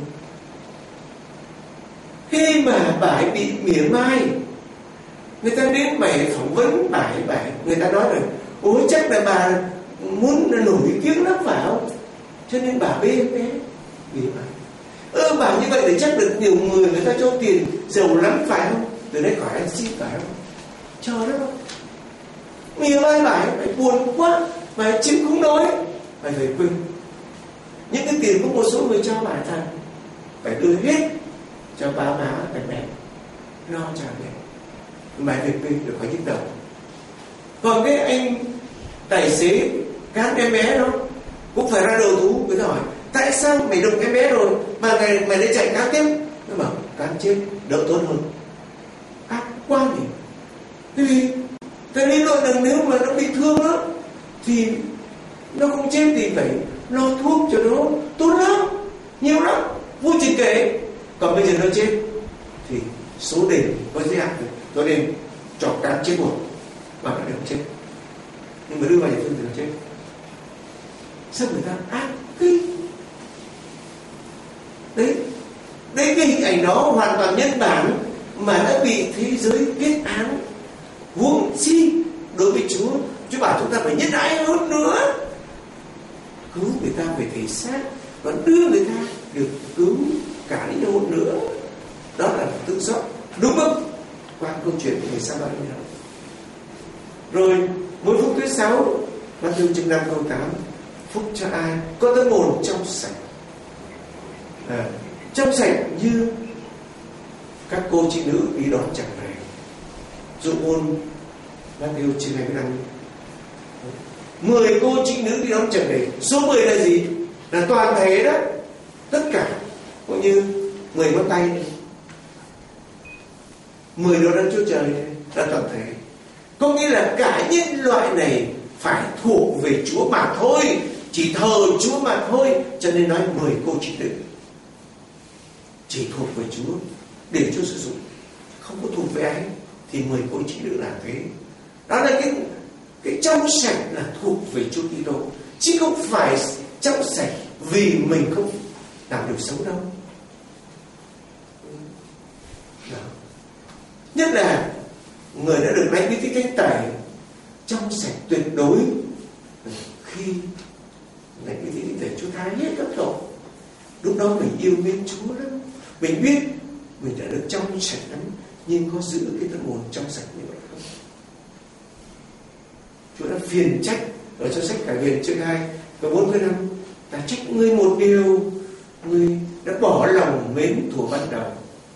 Khi mà bà ấy bị mỉa mai, người ta đến bày phỏng vấn bà ấy, bà ấy, người ta nói là ôi chắc là bà muốn nổi tiếng lắm phải không, cho nên bà bê em bé mỉa mai. Ơ bà như vậy để chắc được nhiều người người ta cho tiền giàu lắm phải không, từ đây khỏi ăn xin phải không, cho đó không. Mỉa mai bà ấy, phải buồn quá, bà ấy chịu không nói, bà phải quên. Những cái tiền của một số người cho bà ta phải đưa hết cho ba má mẹ mẹ lo cho mẹ, bà phải quên được khỏi nhức đầu. Còn cái anh tài xế cán em bé đó cũng phải ra đầu thú. Người ta hỏi tại sao mày đụng em bé rồi mà mày mày lại chạy cán tiếp? Nó bảo cán chết đỡ tốt hơn. Ác quá nhỉ. Thế vì cái lý luận rằng nếu mà nó bị thương đó thì nó không chết thì phải lo thuốc cho nó tốt lắm, nhiều lắm, vô trình kể. Còn bây giờ nó chết thì số đền có giới hạn rồi, cho nên cho cán chết một mà nó đều chết, nhưng mà đưa vào địa phương thì nó chết. Sao người ta ác kinh đấy. Đấy, cái hình ảnh đó hoàn toàn nhân bản mà đã bị thế giới kết án. Huống chi đối với Chúa, Chúa bảo chúng ta phải nhân ái hơn nữa, cứu người ta về thể xác và đưa người ta được cứu cả linh hồn nữa. Đó là thương xót đúng mức qua câu chuyện của người Sa-ma-ri này. Rồi mỗi phúc thứ sáu, Matthew chương năm câu tám: phúc cho ai có tâm hồn trong sạch, à, trong sạch như các cô chị nữ đi đón chàng rể. Dụ ngôn Matthew chương hai mươi lăm, mười cô chị nữ đi đón chàng rể. Số mười là gì? Là toàn thể đó, tất cả, cũng như mười ngón tay này, mười đồ đấng Chúa Trời này, là toàn thể. Có nghĩa là cả nhân loại này phải thuộc về Chúa mà thôi, chỉ thờ Chúa mà thôi, cho nên nói mười cô chỉ đức chỉ thuộc về Chúa, để Chúa sử dụng, không có thuộc về ai thì mười cô chỉ đức là thế. Đó là cái cái trong sạch là thuộc về Chúa Kitô, chứ không phải trong sạch vì mình không làm điều xấu đâu. Đó. Nhất là người đã được lãnh cái thánh tài trong sạch tuyệt đối, khi lãnh cái thánh tài Chúa tha hết các tội, lúc đó mình yêu mến Chúa lắm, mình biết mình đã được trong sạch lắm, nhưng có giữ cái tâm hồn trong sạch như vậy không? Chúa đã phiền trách ở trong sách Khải Huyền chương hai câu bốn câu năm, ta trách ngươi một điều, ngươi đã bỏ lòng mến thuở ban đầu.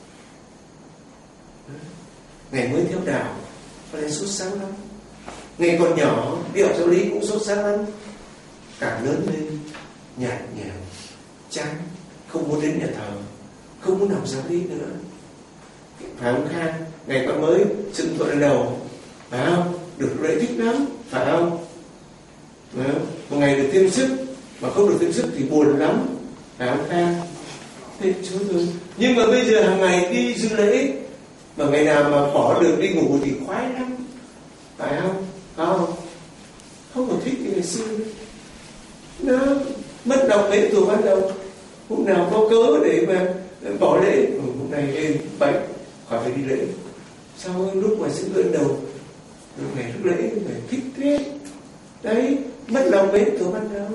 Ngày mới theo đạo có lẽ sốt sáng lắm, ngày còn nhỏ đi học giáo lý cũng sốt sáng lắm, càng lớn lên nhạt nhẽo, chán, không muốn đến nhà thờ, không muốn học giáo lý nữa, phải không Khang? Ngày con mới dựng tội lần đầu, phải không? Được lễ thích lắm, phải không? Đó. Một ngày được thêm sức, mà không được thêm sức thì buồn lắm, phải không Khang? Thế Chúa ơi, nhưng mà bây giờ hàng ngày đi dự lễ, mà ngày nào mà bỏ được đi ngủ thì khoái lắm, phải không? Không, không còn thích như ngày xưa. Nó mất lòng mến từ ban đầu, hôm nào có cớ để mà bỏ lễ, ừ, hôm nay êm bệnh khỏi phải đi lễ. Sao lúc mà xin lễ đầu, ngày lúc lễ phải thích thế, đấy, mất lòng mến từ ban đầu.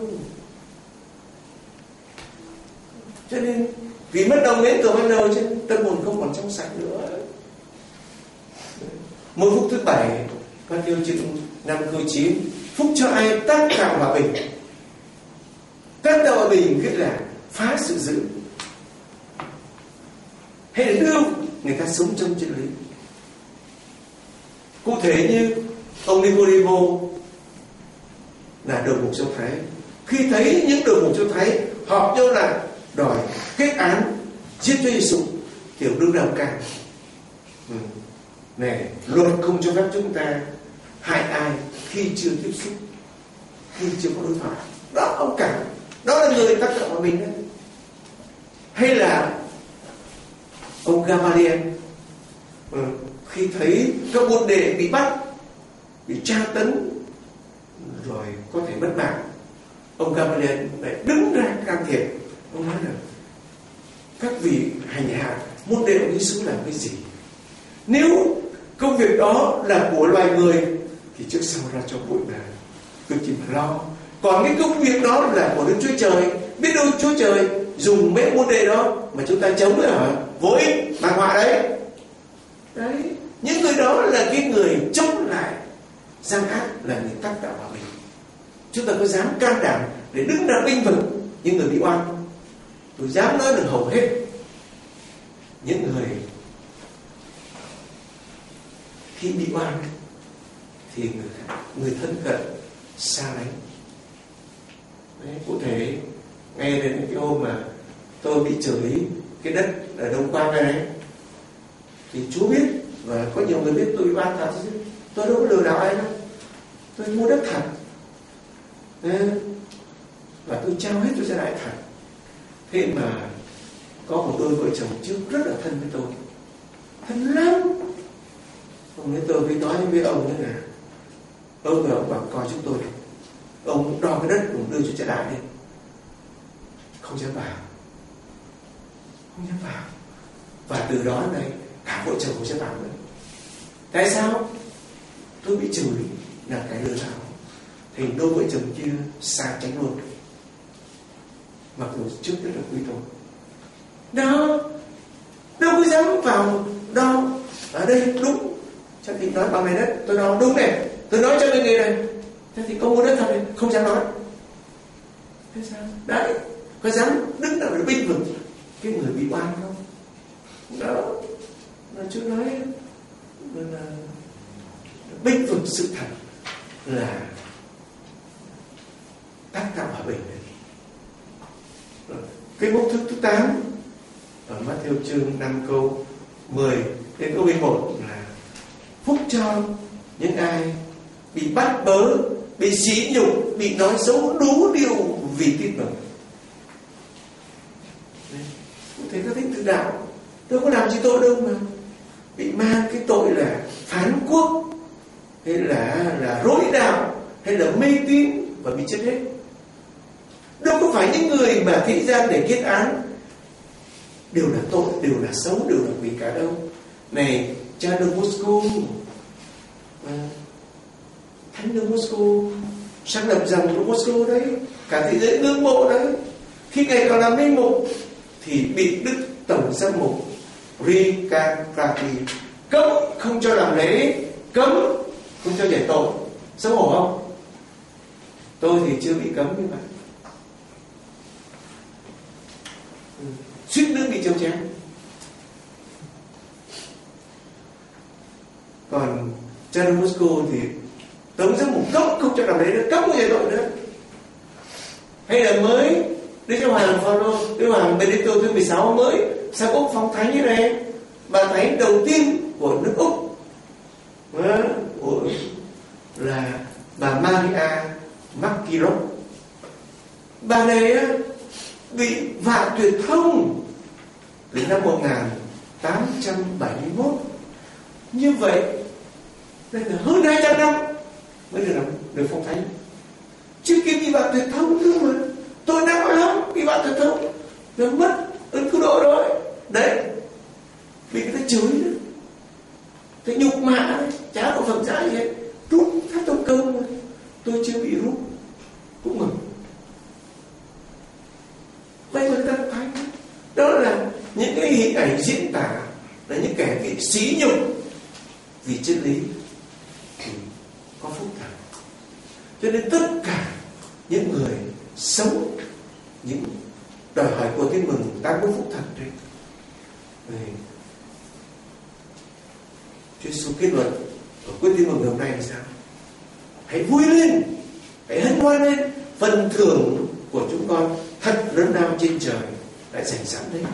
Cho nên vì mất lòng mến từ ban đầu, cho nên tâm hồn không còn trong sạch nữa. Một phúc thứ bảy, con tiêu chương năm câu chín, phúc cho ai tác tạo hòa bình. Tác tạo hòa bình nghĩa là phá sự dữ, hay là đưa người ta sống trong chân lý. Cụ thể như ông Nicodemo là đầu mục châu Thái, khi thấy những đầu mục châu Thái họp nhau lại đòi kết án giết Chúa Giêsu, thì ông đứng đầu càng ừ. Này, luật không cho phép chúng ta hại ai khi chưa tiếp xúc, khi chưa có đối thoại. Đó ông cảm, đó là người tác động vào mình đấy. Hay là ông Gamaliel, ừ, khi thấy các môn đệ bị bắt, bị tra tấn, rồi có thể mất mạng, ông Gamaliel lại đứng ra can thiệp. Ông nói là các vị hành hạ môn đệ của Giêsu làm cái gì? Nếu công việc đó là của loài người thì trước sau ra cho bụi mà cứ chỉ mà lo. Còn cái công việc đó là của Đức Chúa Trời, biết đâu Chúa Trời dùng mấy môn đệ đó mà chúng ta chống nữa hả? Vô ích, bạc họa đấy. Đấy, những người đó là cái người chống lại gian ác, là người tác đạo hòa bình. Chúng ta có dám can đảm để đứng ra binh vực những người bị oan không? Tôi dám nói được hầu hết những người khi bị oan thì người, người thân cận xa lánh. Đấy, cụ thể ngay đến cái hôm mà tôi bị chửi cái đất ở Đông Quang này đấy, thì Chúa biết và có nhiều người biết tôi bị oan thật chứ, tôi đâu có lừa đảo ai đâu, tôi mua đất thật. Đấy, và tôi trao hết cho gia đại thật. Thế mà có một đôi vợ chồng trước rất là thân với tôi, thân lắm. Ông ấy tôi mới nói với ông ấy là ông và ông bảo coi chúng tôi này, ông đo cái đất cũng đưa cho cha đại đi, không dám vào, không dám vào. Và từ đó này cả vợ chồng không dám vào nữa. Tại sao? Tôi bị chửi là cái lừa đảo, thì đôi vợ chồng kia xa tránh luôn, mặc dù trước rất là quý tôi. Đó, đâu có dám vào đâu. Ở đây đúng, chắc thì nói bằng này đất, tôi nói đúng này, tôi nói cho người này này, thế thì có mua đất thật này, không dám nói. Thế sao? Đấy, có dám đứng ở binh vực cái người bị oan không? Đó, là Chúa nói là binh vực sự thật là tác tạo hòa bình. Cái mốc thứ thứ tám ở Matthew chương năm câu mười đến câu mười một là phúc cho những ai bị bắt bớ, bị sỉ nhục, bị nói xấu đủ điều vì tin mừng. Thế các thánh tử đạo đâu có làm gì tội đâu mà bị mang cái tội là phán quốc, hay là là rối đạo, hay là mê tín và bị chết hết. Đâu có phải những người mà thế gian để kết án đều là tội, đều là xấu, đều là quỷ cả đâu. Này cha Don Bosco, thánh Don Bosco sáng lập rằng Don Bosco đấy, cả thế giới ngưỡng mộ đấy. Khi ngài còn làm linh mục thì bị Đức Tổng giám mục Riccardi cấm không cho làm lễ, cấm không cho giải tội. Xấu hổ không? Tôi thì chưa bị cấm như vậy, suýt nữa bị treo chém. Còn cha Don Bosco thì Tổng giám mục cấm không cho làm lễ nữa, cấm không giải tội nữa. Hay là mới Đức Giáo Hoàng Phaolô, Đức Hoàng Benedicto thứ mười sáu mới sang Úc phong thánh như này, bà thánh đầu tiên của nước Úc là bà Maria Mackirop. Bà này bị vạ tuyệt thông từ năm một nghìn tám trăm bảy mươi mốt. Như vậy đây là hơn hai trăm năm mới được được phong thánh. Trước kia bị vạ tuyệt thông nữa mà. Tôi đã nói lắm, bị vạ tuyệt thông nó mất ơn cứu độ rồi. Đấy, bị người ta chửi nữa, cái nhục mạ đấy, chả có phẩm giá gì hết. Rút tháp tông cơm mà tôi chưa bị rút, cũng mừng. Vậy mà người ta thấy đó là những cái hình ảnh diễn tả là những kẻ bị sỉ nhục vì chân lý thì có phúc thật. Cho nên tất cả những người sống những đòi hỏi của tin mừng ta có phúc thật đấy. Chúa Giêsu kết luận ở quyết tin mừng hôm nay là sao? Hãy vui lên, hãy hân hoan lên, phần thưởng của chúng con thật lớn lao trên trời đã dành sẵn đấy.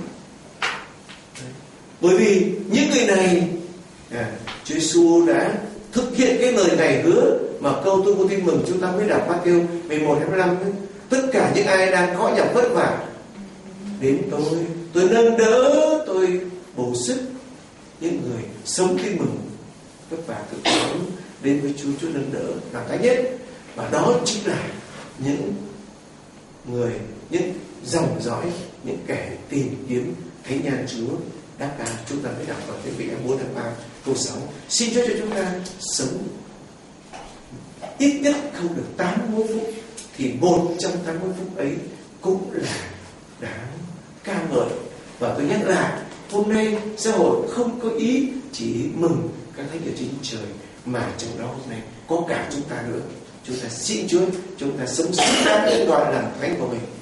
Bởi vì những người này à, Chúa Giêsu đã thực hiện cái lời Ngài hứa mà câu tôi có tin mừng chúng ta mới đọc Matthew mười một hai mươi lăm ấy. Tất cả những ai đang khó nhọc vất vả đến tôi, tôi nâng đỡ, tôi bổ sức. Những người sống tin mừng vất vả cực lớn đến với Chúa, Chúa nâng đỡ là cái nhất. Và đó chính là những người, những dòng dõi, những kẻ tìm kiếm thánh nhan Chúa đáp ca. Chúng ta mới đọc vào cái vị bốn tháng ba câu sáu. Xin Chúa cho chúng ta sống ít nhất không được tám mươi phút, thì một trong tám mươi phút ấy cũng là đáng ca ngợi. Và tôi nhắc lại, hôm nay xã hội không có ý chỉ mừng các thánh ở trên trời, mà trong đó hôm nay có cả chúng ta nữa. Chúng ta xin Chúa, chúng ta sống xứng đáng với gọi làm thánh của mình.